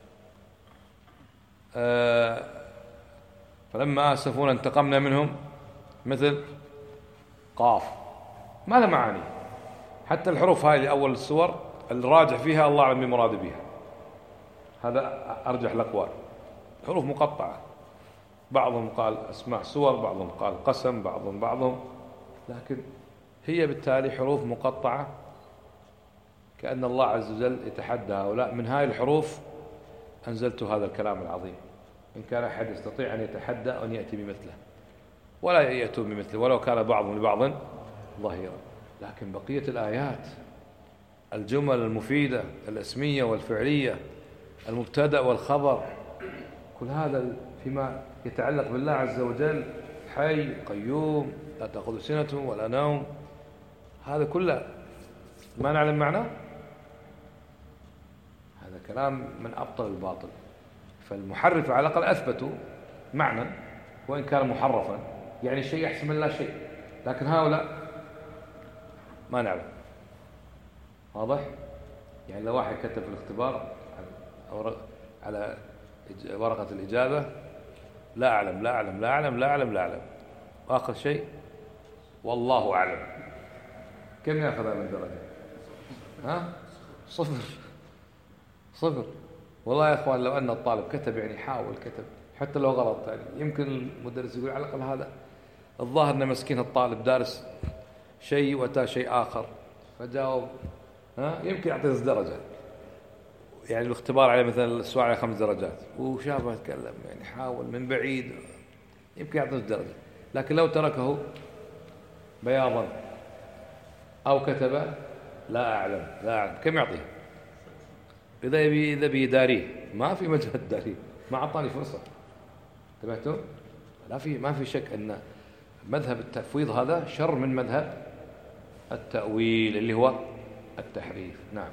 فلما آسفونا انتقمنا منهم مثل قاف. ما له معاني. حتى الحروف هاي لأول السور الراجح فيها الله أعلم بمراد بها، هذا أرجح الأقوال. حروف مقطعة، بعضهم قال أسماء سور، بعضهم قال قسم، بعضهم، لكن هي بالتالي حروف مقطعة، كأن الله عز وجل يتحدى هؤلاء: من هاي الحروف أنزلت هذا الكلام العظيم، إن كان أحد يستطيع أن يتحدى أن يأتي بمثله، ولا يأتوا بمثله ولو كان بعضهم لبعض ظهيرا. لكن بقية الآيات، الجمل المفيدة الاسمية والفعلية، المبتدأ والخبر، كل هذا فيما يتعلق بالله عز وجل: حي قيوم لا تأخذ سنة ولا نوم، هذا كله ما نعلم معناه. هذا كلام من أبطل الباطل. فالمحرف على الأقل أثبتوا معنى وإن كان محرفا، يعني شيء يحسن من لا شيء، لكن هؤلاء ما نعلم. واضح؟ يعني لو واحد كتب في الاختبار على ورقة الإجابة: لا أعلم لا أعلم لا أعلم لا أعلم لا أعلم، وآخر شيء والله أعلم، كم يأخذ من درجة؟ صفر. والله يا أخوان لو أن الطالب كتب، يعني حاول كتب حتى لو غلط، يعني يمكن المدرس يقول على الأقل هذا الظاهر أن مسكين الطالب دارس شيء وأتى شيء آخر فجاوب، يمكن يعطي 6 درجة. يعني الاختبار عليه مثلا السؤال على 5 درجات وشافه يتكلم، يعني حاول من بعيد يمكن يعطي 6 درجة. لكن لو تركه بياضا أو كتب لا أعلم كم يعطيه؟ إذا بيداريه ما في مجال داريه، ما أعطاني فرصة. انتبهتوا؟ ما في شك أن مذهب التفويض هذا شر من مذهب التأويل اللي هو التحريف. نعم.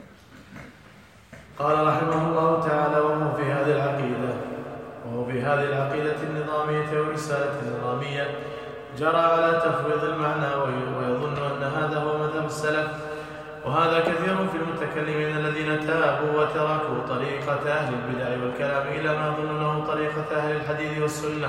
قال رحمه الله تعالى: وهو في هذه العقيدة النظامية والرسالة النظامية جرى على تفويض المعنى، ويظن أن هذا هو مذهب السلف، وهذا كثير في المتكلمين الذين تابوا وتركوا طريقة أهل البدع والكلام إلى ما يظنونه طريقة أهل الحديث والسنة.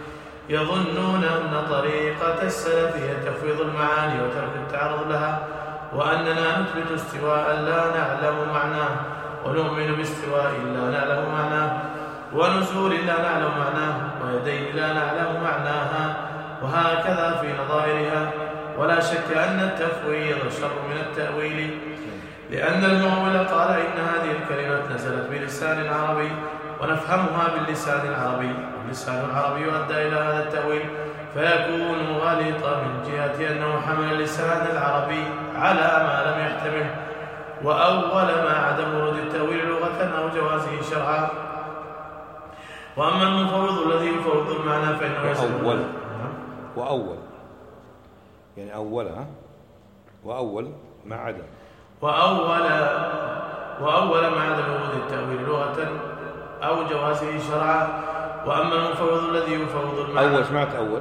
يظنون أن طريقة السلف هي تفويض المعاني وترك التعرض لها، وأننا نثبت استواء لا نعلم معناه، ونؤمن باستواء لا نعلم معناه، ونزول لا نعلم معناه، ويدين لا نعلم معناها، وهكذا في نظائرها. ولا شك أن التفويض شر من التأويل، لأن المؤول قال إن هذه الكلمات نزلت بلسان عربي ونفهمها باللسان العربي، واللسان العربي يؤدى إلى هذا التأويل، فيكون غالطا من جهة أنه حمل اللسان العربي على ما لم يحتمل، وأول ما عدم ورود التأويل لغة أو جوازه شرعا. وأما المفوض الذي يفوض المعنى فإنه يسأل وأول يعني أولها وأول ما عدم وأول ما عدم ورود التأويل لغة أو جوازه شرعا. وأما المفوض الذي يفوض المعنى أول سمعت أول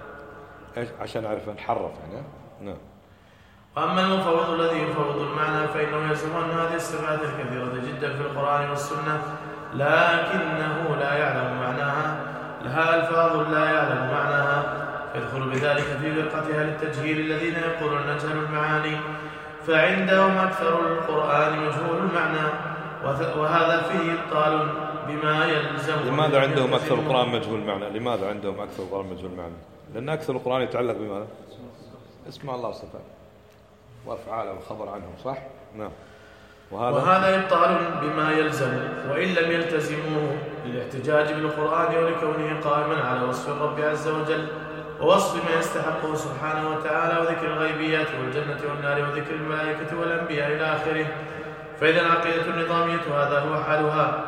عشان أعرف نحرف هنا. نعم. وأما المفوض الذي يفوض المعنى فإنه يزعم أن هذه الصفات الكثيرة جدا في القرآن والسنة لكنه لا يعلم معناها، لها ألفاظ لا يعلم معناها، يدخل بذلك في فرقتها للتجهيل الذين يقولون نجهل المعاني، فعندهم أكثر القرآن مجهول المعنى، وهذا فيه إبطال بما يلزم. لماذا عندهم أكثر القرآن مجهول المعنى؟ لماذا عندهم أكثر القرآن مجهول المعنى؟ لأن أكثر القرآن يتعلق بماذا؟ اسم الله وصفاته وأفعاله والخبر عنهم، صح؟ نعم. وهذا إبطال بما يلزم، وإن لم يلتزموه للاحتجاج بالقرآن ولكونه قائما على وصف الرب عز وجل ووصف ما يستحقه سبحانه وتعالى، وذكر الغيبيات والجنة والنار وذكر الملائكة والأنبياء إلى آخره. فإذا العقيدة النظامية هذا هو حالها،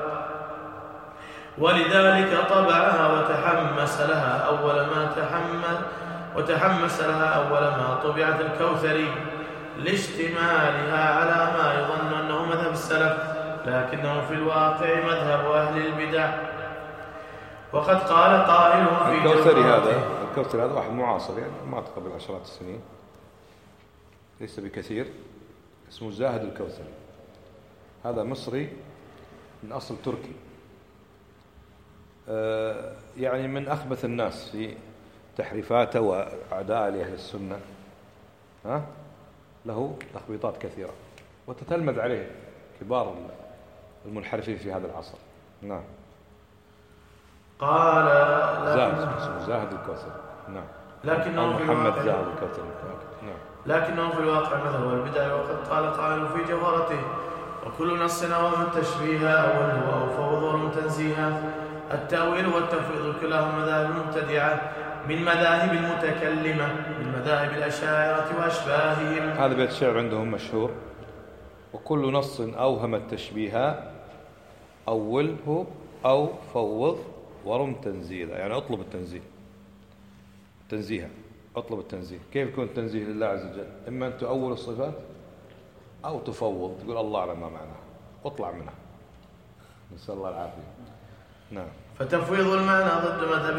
ولذلك طبعها وتحمس لها أول ما طبعت الكوثري لاشتمالها على ما يظن أنه مذهب السلف، لكنه في الواقع مذهب أهل البدع. وقد قال قائل في الكوثري هذا واحد معاصر، يعني مات قبل عشرات السنين، ليس بكثير، اسمه زاهد الكوثري. هذا مصري من أصل تركي، يعني من أخبث الناس في تحريفاته وأعداء لأهل السنة، له تخبيطات كثيرة، وتتلمذ عليه كبار المنحرفين في هذا العصر. نعم. قال زاهد الكوثري. نعم. لكنه في محمد زاهد الكوثري. نعم. لكنه في الواقع مذهب البدع. وقد قال قائل في جوهرته: وكل نص أوهم تشبيها أو فوض تنزيها. التأويل والتفويض كلاهما مذاهب مبتدعة من مذاهب المتكلمة، من مذاهب الأشاعرة وأشباههم. هذا بيت الشعر عندهم مشهور: وكل نص أوهم التشبيه أوله أو فوض ورم تنزيلا. يعني اطلب التنزيه، اطلب التنزيه. كيف يكون التنزيه لله عز وجل؟ إما أن تؤول الصفات أو تفوض، تقول الله أعلم ما معناها، اطلع منها، نسأل الله العافية. نعم. فتفويض المعنى ضد مذهب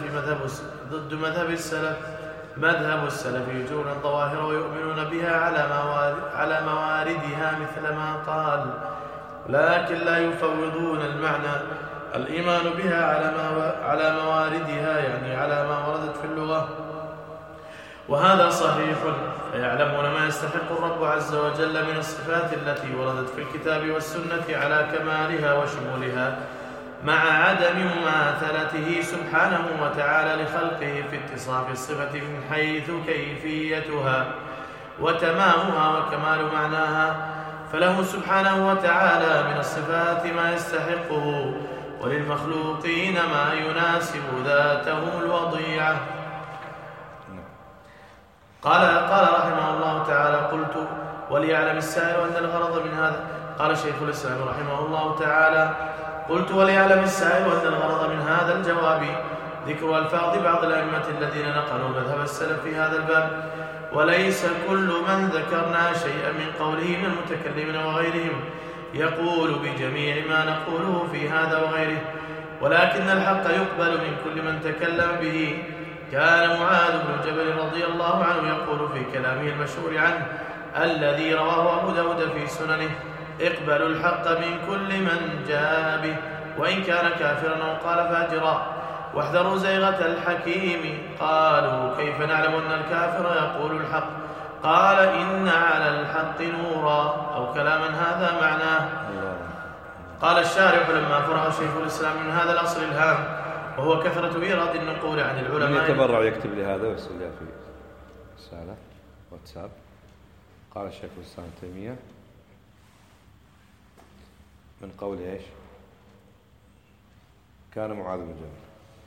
السلف يجرون الظواهر ويؤمنون بها على مواردها مثل ما قال، لكن لا يفوضون المعنى. الإيمان بها على مواردها، يعني على ما وردت في اللغة، وهذا صحيح. فيعلمون ما يستحق الرب عز وجل من الصفات التي وردت في الكتاب والسنة على كمالها وشمولها، مع عدم مماثلته سبحانه وتعالى لخلقه في اتصاف الصفة من حيث كيفيتها وتمامها وكمال معناها. فله سبحانه وتعالى من الصفات ما يستحقه، وللمخلوقين ما يناسب ذاته الوضيعة. قال رحمه الله تعالى: قلت وليعلم السائل أن الغرض من هذا. قال شيخ الإسلام رحمه الله تعالى: قلت وليعلم السائل أن الغرض من هذا الجواب ذكر ألفاظ بعض الأئمة الذين نقلوا مذهب السلف في هذا الباب، وليس كل من ذكرنا شيئا من قوله من المتكلمين وغيرهم يقول بجميع ما نقوله في هذا وغيره، ولكن الحق يقبل من كل من تكلم به. كان معاذ بن جبل رضي الله عنه يقول في كلامه المشهور عنه: الذي رواه أبو داود في سننه: اقبلوا الحق من كل من جاء به وإن كان كافرا أو قال فاجرا، واحذروا زيغة الحكيم. قالوا: كيف نعلم أن الكافر يقول الحق؟ قال: إن على الحق نورا، أو كلاما هذا معناه. قال الشارح: لما فرغ شيخ الإسلام من هذا الأصل الهام وهو كثرة إيراد النقول عن العلماء. من يتبرع يكتب لي هذا ويرسل لي في رسالة واتساب. قال الشيخ الإسلام ابن تيمية من قول إيش؟ كان معاذ بن جبل.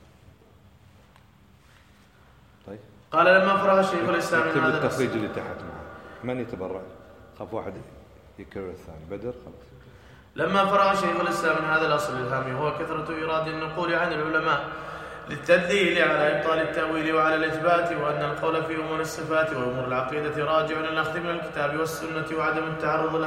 طيب. قال: لما فرغ شيخ الإسلام من هذا الأصل. التخريج اللي تحت معه من يتبرع؟ خاف واحد يكرر الثاني. بدر خلاص. لما فرغ شيخ الإسلام من هذا الأصل الهام وهو كثرة إيراد النقول عن العلماء للتدليل على إبطال التأويل وعلى الإثبات، وأن القول في أمور الصفات وأمور العقيدة راجع للأخذ من الكتاب والسنة وعدم التعرض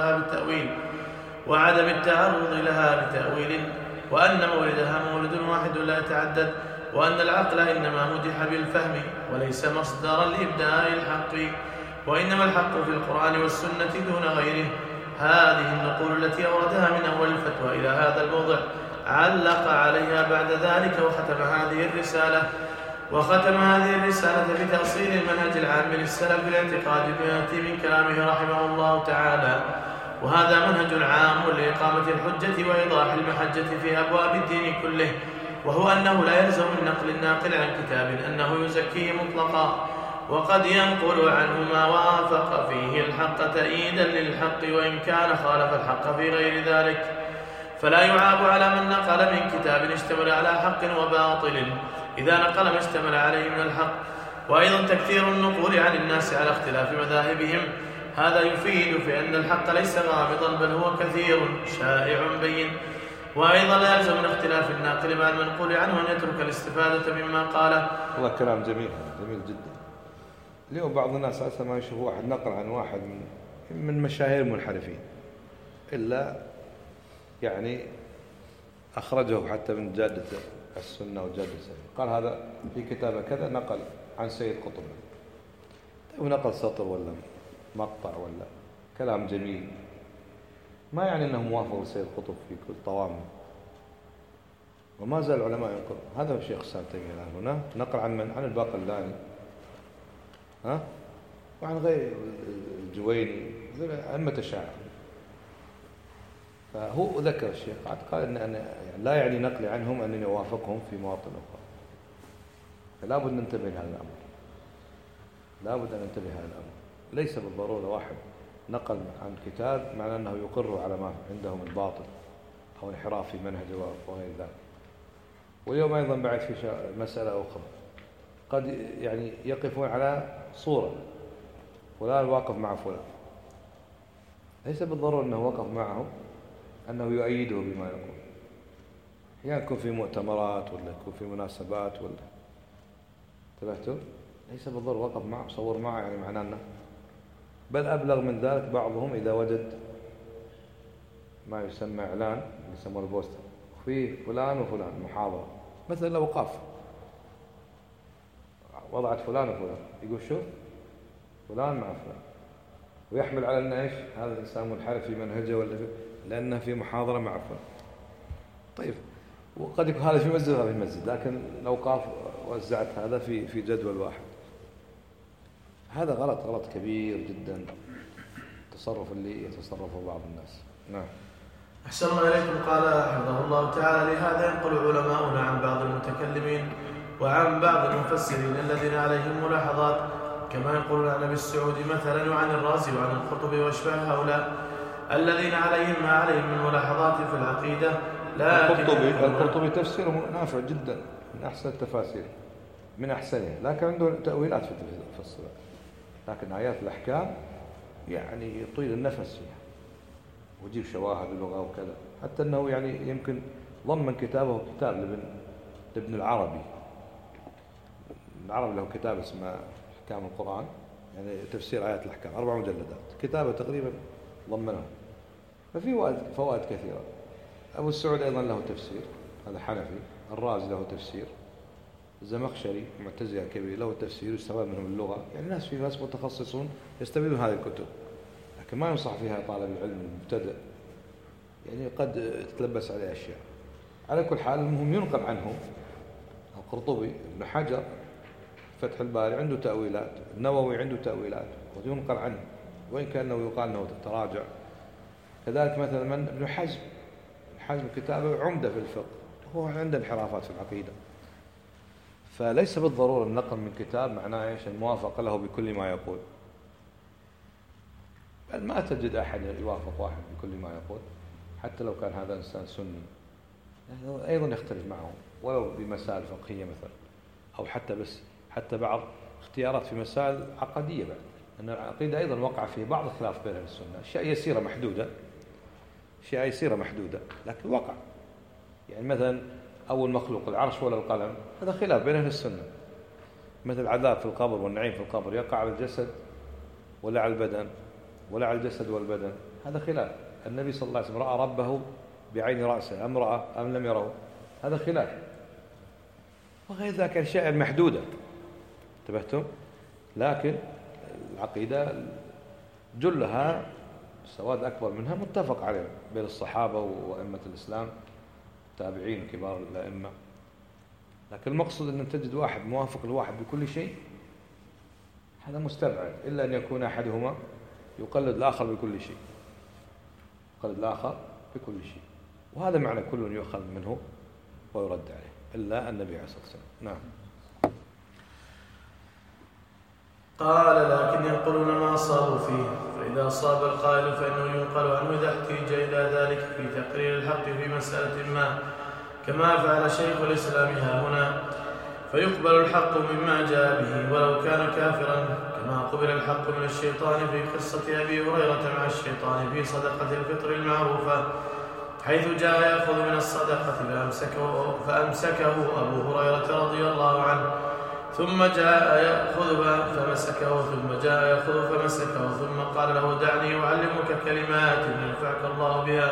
لها بتأويل، وأن موردها مورد واحد لا يتعدد، وأن العقل إنما مدح بالفهم وليس مصدرا لإبداء الحق، وإنما الحق في القرآن والسنة دون غيره. هذه النقول التي أوردها من أول الفتوى إلى هذا الموضع علق عليها بعد ذلك وختم هذه الرسالة بتأصيل المنهج العام للسلف في الاعتقاد بما يأتي من كلامه رحمه الله تعالى، وهذا منهج عام لإقامة الحجة وإيضاح المحجة في أبواب الدين كله، وهو أنه لا يلزم من نقل الناقل عن كتاب أنه يزكيه مطلقا، وقد ينقل عنه ما وافق فيه الحق تأييدا للحق وإن كان خالف الحق في غير ذلك، فلا يعاب على من نقل من كتاب اشتمل على حق وباطل إذا نقل ما اشتمل عليه من الحق. وأيضا تكثير النقول عن الناس على اختلاف مذاهبهم، هذا يفيد في أن الحق ليس غامضا بل هو كثير شائع بين. وأيضا لا يلزم من اختلاف الناقل مع المنقول عنه أن يترك الاستفادة مما قاله. والله كلام جميل جدا. اليوم بعض الناس أصلا ما يشوف واحد نقل عن واحد من مشاهير منحرفين إلا يعني أخرجه حتى من جادة السنة وجادة السنة، قال هذا في كتابه كذا نقل عن سيد قطب، ونقل سطر ولا مقطع ولا كلام جميل، ما يعني أنه موافق لسيد قطب في كل طوامه، وما زال العلماء ينقلون. هذا هو الشيخ الإسلام تيمية الآن هنا نقل عن من؟ عن الباقلاني وعن غير الجويني، أئمة الشاعر. فهو ذكر الشيخ قال أن يعني لا يعني نقلي عنهم أنني أوافقهم في مواطن أخرى، فلا بد ننتبه لهذا الأمر، لا بد أن ننتبه لهذا الأمر. ليس بالضرورة واحد نقل عن كتاب معنى أنه يقر على ما عنده من باطل أو انحراف في منهجه وغير ذلك. واليوم أيضا بعد في مسألة أخرى، قد يعني يقفون على صورة فلان واقف مع فلان، ليس بالضرورة أنه وقف معه أنه يؤيده بما يقول. يعني يكون في مؤتمرات ولا يكون في مناسبات ولا انتبهتوا، ليس بالضرورة وقف معه صور معه يعني معناه أنه، بل أبلغ من ذلك بعضهم إذا وجد ما يسمى إعلان يسمونه البوستر فيه فلان وفلان محاضرة مثل الأوقاف، وضعت فلان وفلان، يقول شوف فلان مع فلان، ويحمل على أن إيش هذا الإنسان منحرف في منهجه ولا لأنه في محاضرة مع فلان. طيب وقد يكون هذا في مسجد وهذا في مسجد، لكن الأوقاف وزعت هذا في جدول واحد. هذا غلط كبير جدا، التصرف اللي يتصرفه بعض الناس. نعم. أحسن الله إليكم. قال حفظه الله تعالى: لهذا ينقل علماؤنا عن بعض المتكلمين وعن بعض المفسرين الذين عليهم ملاحظات، كما يقولون عن ابي السعود مثلا وعن الرازي وعن القرطبي واشباه هؤلاء الذين عليهم ما عليهم من ملاحظات في العقيدة. القرطبي تفسيره نافع جدا، من أحسن التفاسير، من أحسنها، لكن عنده تأويلات في الصلاة، لكن آيات الأحكام يعني يطيل النفس فيها ويجيب شواهد اللغة وكذا، حتى أنه يعني يمكن ضمن كتابه كتاب لابن العربي له كتاب اسمه أحكام القرآن، يعني تفسير آيات الأحكام 4 مجلدات، كتابه تقريبا ضمنه، ففي فوائد كثيرة. أبو السعود أيضا له تفسير، هذا حنفي، الرازي له تفسير، الزمخشري معتزلي كبير له تفسير يستفاد منهم اللغة، يعني في ناس متخصصون يستفيدون هذه الكتب، لكن ما ينصح فيها طالب العلم المبتدئ، يعني قد تتلبس عليه أشياء. على كل حال المهم ينقل عنه القرطبي، ابن حجر فتح الباري عنده تأويلات، النووي عنده تأويلات وينقل عنه، وإن كان يقال أنه تراجع. كذلك مثلا من ابن حزم كتابه عمدة في الفقه، هو عنده انحرافات في العقيدة. فليس بالضرورة النقل من كتاب معناه إيش الموافقة له بكل ما يقول، بل ما تجد أحد يوافق واحد بكل ما يقول، حتى لو كان هذا إنسان سني أيضا يختلف معه ولو بمسائل فقهية مثلا، أو حتى بعض اختيارات في مسائل عقدية بعد، أن العقيدة أيضا وقع في بعض خلاف بين السنة، أشياء يسيرة محدودة لكن وقع. يعني مثلا أول مخلوق العرش ولا القلم، هذا خلاف بين أهل السنة. مثل العذاب في القبر والنعيم في القبر يقع على الجسد ولا على البدن، ولا على الجسد والبدن، هذا خلاف. النبي صلى الله عليه وسلم رأى ربه بعين رأسه أم رأى أم لم يره، هذا خلاف. وغير ذلك الأشياء المحدودة، انتبهتم؟ لكن العقيدة جلها سواد أكبر منها متفق عليه بين الصحابة وأئمة الإسلام، تابعين كبار الأئمة. لكن المقصود أن تجد واحد موافق لواحد بكل شيء، هذا مستبعد، إلا أن يكون أحدهما يقلد الآخر بكل شيء، وهذا معنى كل يؤخذ منه ويرد عليه إلا النبي عليه الصلاة والسلام. نعم. قال لكن ينقلون ما أصابوا فيه، فإذا أصاب القائل فإنه ينقل عنه إذا احتج إلى ذلك في تقرير الحق في مسألة ما، كما فعل شيخ الإسلام هنا، فيقبل الحق مما جاء به ولو كان كافرا، كما قبل الحق من الشيطان في قصة أبي هريرة مع الشيطان في صدقة الفطر المعروفة، حيث جاء يأخذ من الصدقة فأمسكه أبو هريرة رضي الله عنه، ثم جاء يأخذ فمسكه، ثم جاء يأخذ فمسكه، ثم قال له دعني أعلمك كلمات ينفعك الله بها.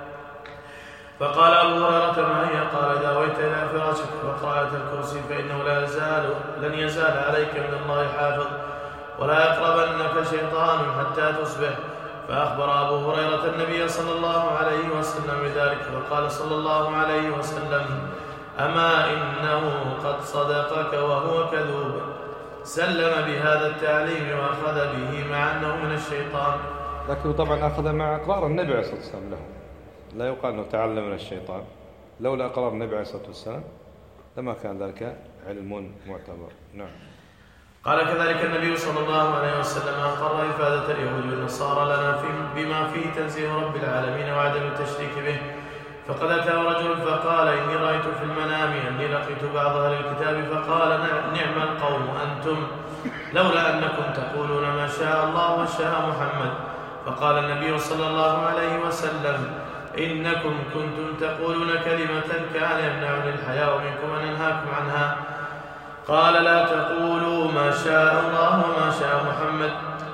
فقال أبو هريرة ما هي؟ قال إذا أويت إلى فراشك فقرأت الكرسي فإنه لن يزال عليك من الله حافظ، ولا يقربنك شيطان حتى تصبح. فأخبر أبو هريرة النبي صلى الله عليه وسلم بذلك، فقال صلى الله عليه وسلم أما إنه قد صدقك وهو كذوب. سلم بهذا التعليم وأخذ به مع أنه من الشيطان. لكنه طبعا أخذ مع إقرار النبي عليه الصلاة والسلام له، لا يقال أنه تعلم من الشيطان، لولا إقرار النبي عليه الصلاة والسلام لما كان ذلك علم معتبر. نعم. قال كذلك النبي صلى الله عليه وسلم أقر إفادة اليهود والنصارى لنا بما فيه تنزيه رب العالمين وعدم التشريك به. فقد أتى رجل فقال إني رأيت في المنام أني لقيت بعض أهل الكتاب، فقال نعم القوم أنتم، لولا أنكم تقولون ما شاء الله وشاء محمد. فقال النبي صلى الله عليه وسلم إنكم كنتم تقولون كلمة كان يمنعني الحياء منكم أن أنهاكم عنها. قال لا تقولوا ما شاء الله وما شاء محمد.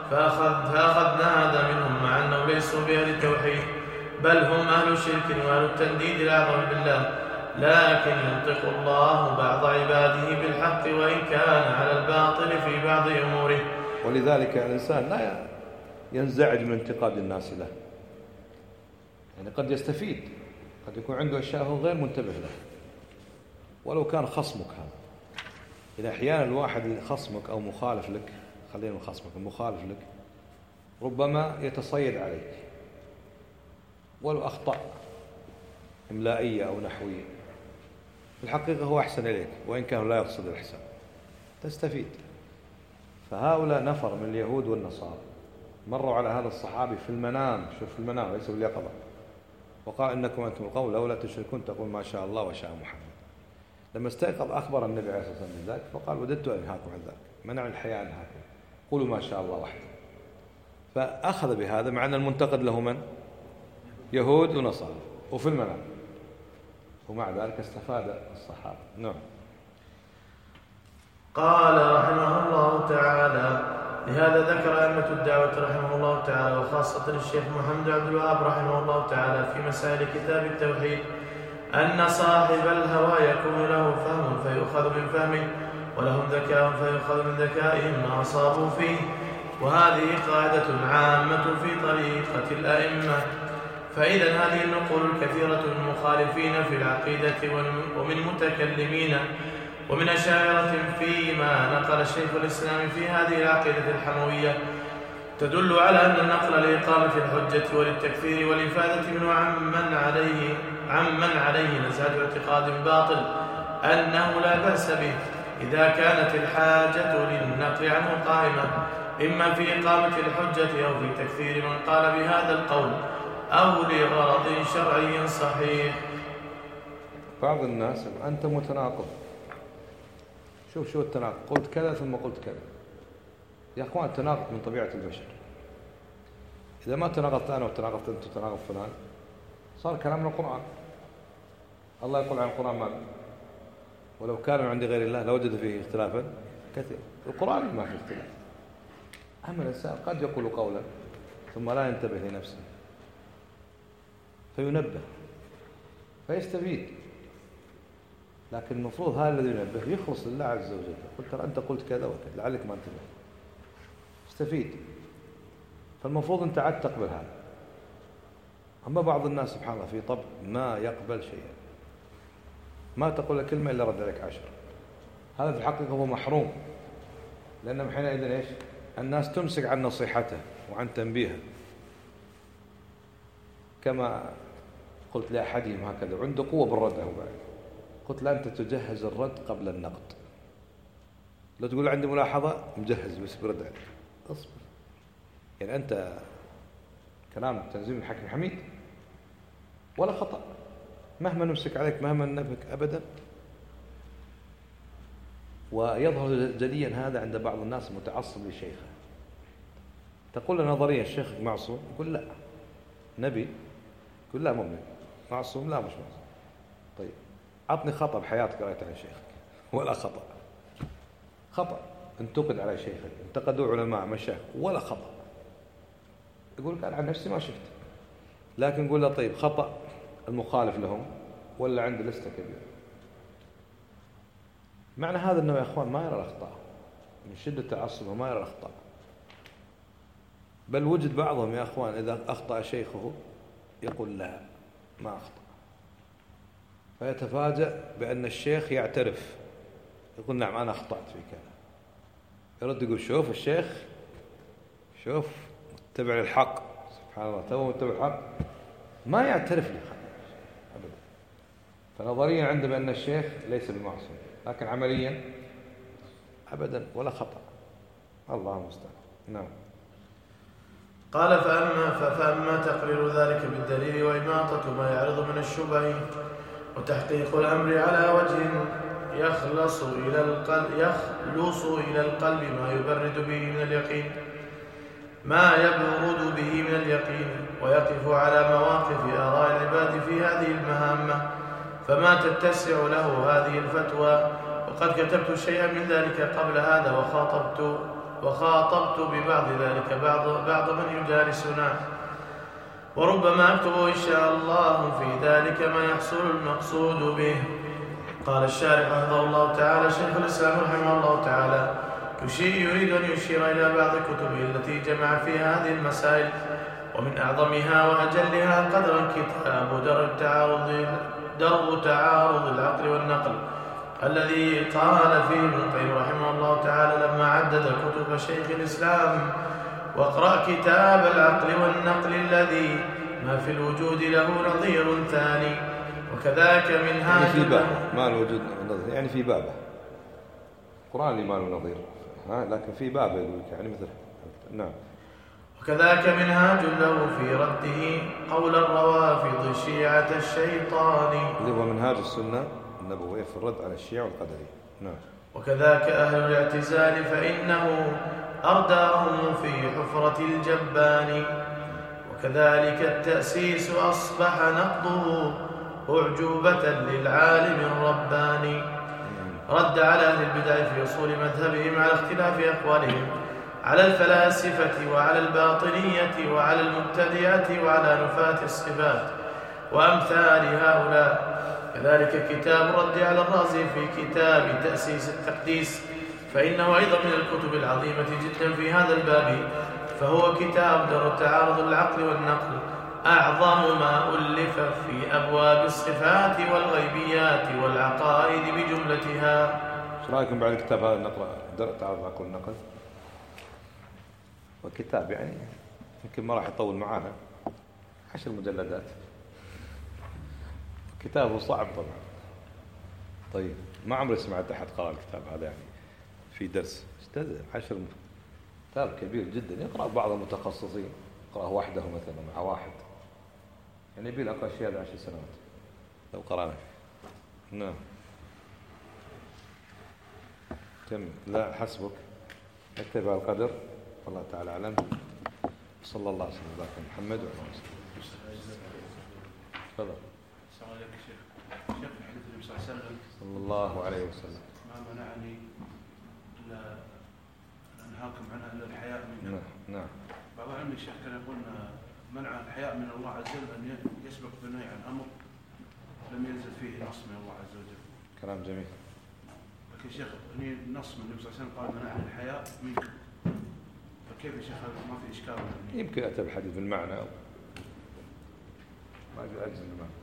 فأخذنا هذا منهم مع أنهم ليسوا بأهل التوحيد، بل هم أهل الشرك وأهل التنديد الأعظم بالله، لكن ينطق الله بعض عباده بالحق وإن كان على الباطل في بعض أموره. ولذلك الإنسان لا ينزعج من انتقاد الناس له، يعني قد يستفيد، قد يكون عنده أشياء هو غير منتبه له ولو كان خصمك. هذا إذا أحيانا الواحد خصمك أو مخالف لك، خلينا خصمك المخالف لك، ربما يتصيد عليك ولو أخطأ إملائية أو نحوية، في الحقيقة هو أحسن إليك وإن كان لا يقصد الإحسان، تستفيد. فهؤلاء نفر من اليهود والنصارى مروا على هذا الصحابي في المنام، شوف في المنام ليس باليقظة، وقال إنكم أنتم القوم لولا تشركون تقول ما شاء الله وشاء محمد. لما استيقظ أخبر النبي عليه الصلاة والسلام بذلك، فقال وددت أن أنهاكم عن ذلك، منع الحياء أنهاكم، قولوا ما شاء الله وحده. فأخذ بهذا مع أن المنتقد له من؟ يهود ونصارى وفي المنام، ومع ذلك استفاد الصحابة. نعم. قال رحمه الله تعالى لهذا ذكر أئمة الدعوة رحمه الله تعالى وخاصة الشيخ محمد عبد الوهاب رحمه الله تعالى في مسائل كتاب التوحيد أن صاحب الهوى يكون له فهم فيؤخذ من فهمه، ولهم ذكاء فيؤخذ من ذكائهم ما أصابوا فيه، وهذه قاعدة عامة في طريقة الأئمة. فإذا هذه النقول الكثيرة من مخالفين في العقيدة ومن متكلمين ومن أشاعرة فيما نقل شيخ الإسلام في هذه العقيدة الحموية تدل على أن النقل لإقامة الحجة وللتكفير والإفادة منه عمن عليه نزهة اعتقاد باطل أنه لا بأس به إذا كانت الحاجة للنقل عنه قائمة، إما في إقامة الحجة أو في تكفير من قال بهذا القول أو لغرض شرعي صحيح. بعض الناس أنت متناقض. شوف التناقض، قلت كذا ثم قلت كذا. يا أخوان التناقض من طبيعة البشر. إذا ما تناقضت أنا وتناقضت أنت وتناقض فلان صار كلامنا القرآن. الله يقول عن القرآن ما ولو كانوا عند غير الله لوجدوا فيه اختلافا كثير. القرآن ما فيه اختلاف. أما الإنسان قد يقول قولا ثم لا ينتبه لنفسه فينبه فيستفيد، لكن المفروض هذا الذي ينبه يخلص لله عز وجل. قلت ترى أنت قلت كذا وكذا لعلك ما انتبه، استفيد. فالمفروض أنت عاد تقبل هذا. أما بعض الناس سبحان الله في طبع ما يقبل شيئا، ما تقول له كلمة إلا رد عليك 10. هذا في الحقيقة هو محروم، لأنه حينئذ إيش؟ الناس تمسك عن نصيحته وعن تنبيهه. كما قلت لأحدهم هكذا عنده قوة بالرد هو بعد، قلت له أنت تجهز الرد قبل النقد. لو تقول عندي ملاحظة مجهز بس برد عليك، اصبر. يعني أنت كلام تنزيل من حكم حميد ولا خطأ، مهما نمسك عليك مهما ننبهك أبدا. ويظهر جليا هذا عند بعض الناس متعصب لشيخه. تقول له نظريا شيخك معصوم، يقول لا. نبي، يقول لا مو نبي. معصوم، لا مش معصوم. طيب عطني خطأ بحياتك قرأت عن شيخك، ولا خطأ. خطأ انتقد على شيخك، انتقدوا علماء مشايخ ولا خطأ. يقول لك أنا عن نفسي ما شفت، لكن يقول له طيب خطأ المخالف لهم ولا عندي لستة كبيرة. معنى هذا أنه يا أخوان ما يرى الأخطاء من شدة تعصبه، ما يرى الأخطاء. بل وجد بعضهم يا أخوان إذا أخطأ شيخه يقول لا ما أخطأ، فيتفاجأ بأن الشيخ يعترف، يقول نعم أنا أخطأت في كذا. يرد يقول شوف الشيخ، شوف متبع الحق، سبحان الله تو متبع الحق، ما يعترف لي أبدا. فنظريا عنده بأن الشيخ ليس بمعصوم، لكن عمليا أبدا ولا خطأ. الله المستعان. نعم. قال فأما تقرير ذلك بالدليل وإماطة ما يعرض من الشبه وتحقيق الأمر على وجه يخلص إلى القلب ما يبرد به من اليقين، ما يبرد به من اليقين، ويقف على مواقف آراء العباد في هذه المهمة، فما تتسع له هذه الفتوى. وقد كتبت شيئا من ذلك قبل هذا وخاطبت ببعض ذلك بعض من يجالسنا، وربما أكتب إن شاء الله في ذلك ما يحصل المقصود به. قال الشارح رحمه الله تعالى شيخ الإسلام رحمه الله تعالى يريد أن يشير إلى بعض كتبه التي جمع فيها هذه المسائل، ومن أعظمها وأجلها قدرا كتاب درء تعارض العقل والنقل، الذي قال فيه ابن القيم رحمه الله تعالى لما عدد كتب شيخ الإسلام: واقرأ كتاب العقل والنقل الذي ما في الوجود له نظير ثاني. وكذاك من هذا يعني في باب ما له وجود نظير، يعني في بابه القرآن اللي ما له نظير، لكن في بابه يقول يعني مثل. نعم. وكذاك منهاج له في رده قول الروافض شيعة الشيطان، اللي هو منهاج السنة النبوية في الرد على الشيعة والقدرية. نعم. وكذاك أهل الاعتزال فإنه أرداهم في حفرة الجبان. وكذلك التأسيس أصبح نقضه أعجوبة للعالم الرباني. رد على أهل البدع في أصول مذهبهم على اختلاف أقوالهم على الفلاسفة وعلى الباطنية وعلى المبتدعة وعلى نفاة الصفات وأمثال هؤلاء. كذلك كتاب الرد على الرازي في كتاب تأسيس التقديس فإنه أيضا من الكتب العظيمة جدا في هذا الباب، فهو كتاب درء تعارض العقل والنقل، أعظم ما ألف في أبواب الصفات والغيبيات والعقائد بجملتها. ايش رايكم بعد الكتاب هذا نقرأ درء تعارض العقل والنقل؟ وكتاب يعني يمكن ما راح يطول معانا 10 مجلدات، كتابه صعب طبعا. طيب ما عمري سمعت أحد قرأ الكتاب هذا يعني في درس 10 كتاب كبير جدا، يقرأ بعض المتخصصين يقرأه وحده مثلا مع واحد، يعني يبي أقرأ شيء هذا 10 سنوات لو قرأنا فيه. نعم كم لا حسبك، اكتب على القدر، والله تعالى أعلم. صلى الله عليه وسلم على محمد وعلى آله وسلم. تفضل. السلام عليكم شيخ. شيخ في حديث النبي صلى الله عليه وسلم صلى الله عليه وسلم ما منعني إلا أن أنهاكم عنها إلا الحياء منكم. نعم. بعض العلم الشيخ كان يقول منع الحياء من الله عز وجل أن يسبق بالنهي عن أمر لم ينزل فيه نص من الله عز وجل. كلام جميل. لكن شيخ نص من النبي صلى الله عليه وسلم قال منع الحياء منكم، فكيف يا شيخ ما في إشكال؟ يمكن أتى بحديث بالمعنى أو ما في أجل المعنى.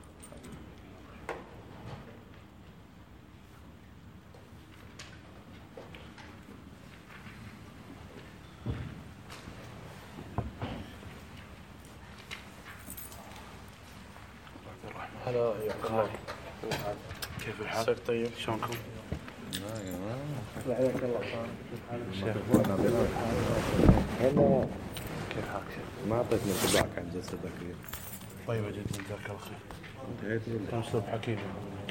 هلا يا الله، كيف الحال؟ طيب شلونكم؟ حياك الله شيخ كيف حالك شيخ؟ ما أعطيتني انطباعك عن جلستك. طيبة جدا جزاك الله خير. كان أسلوب حكيم.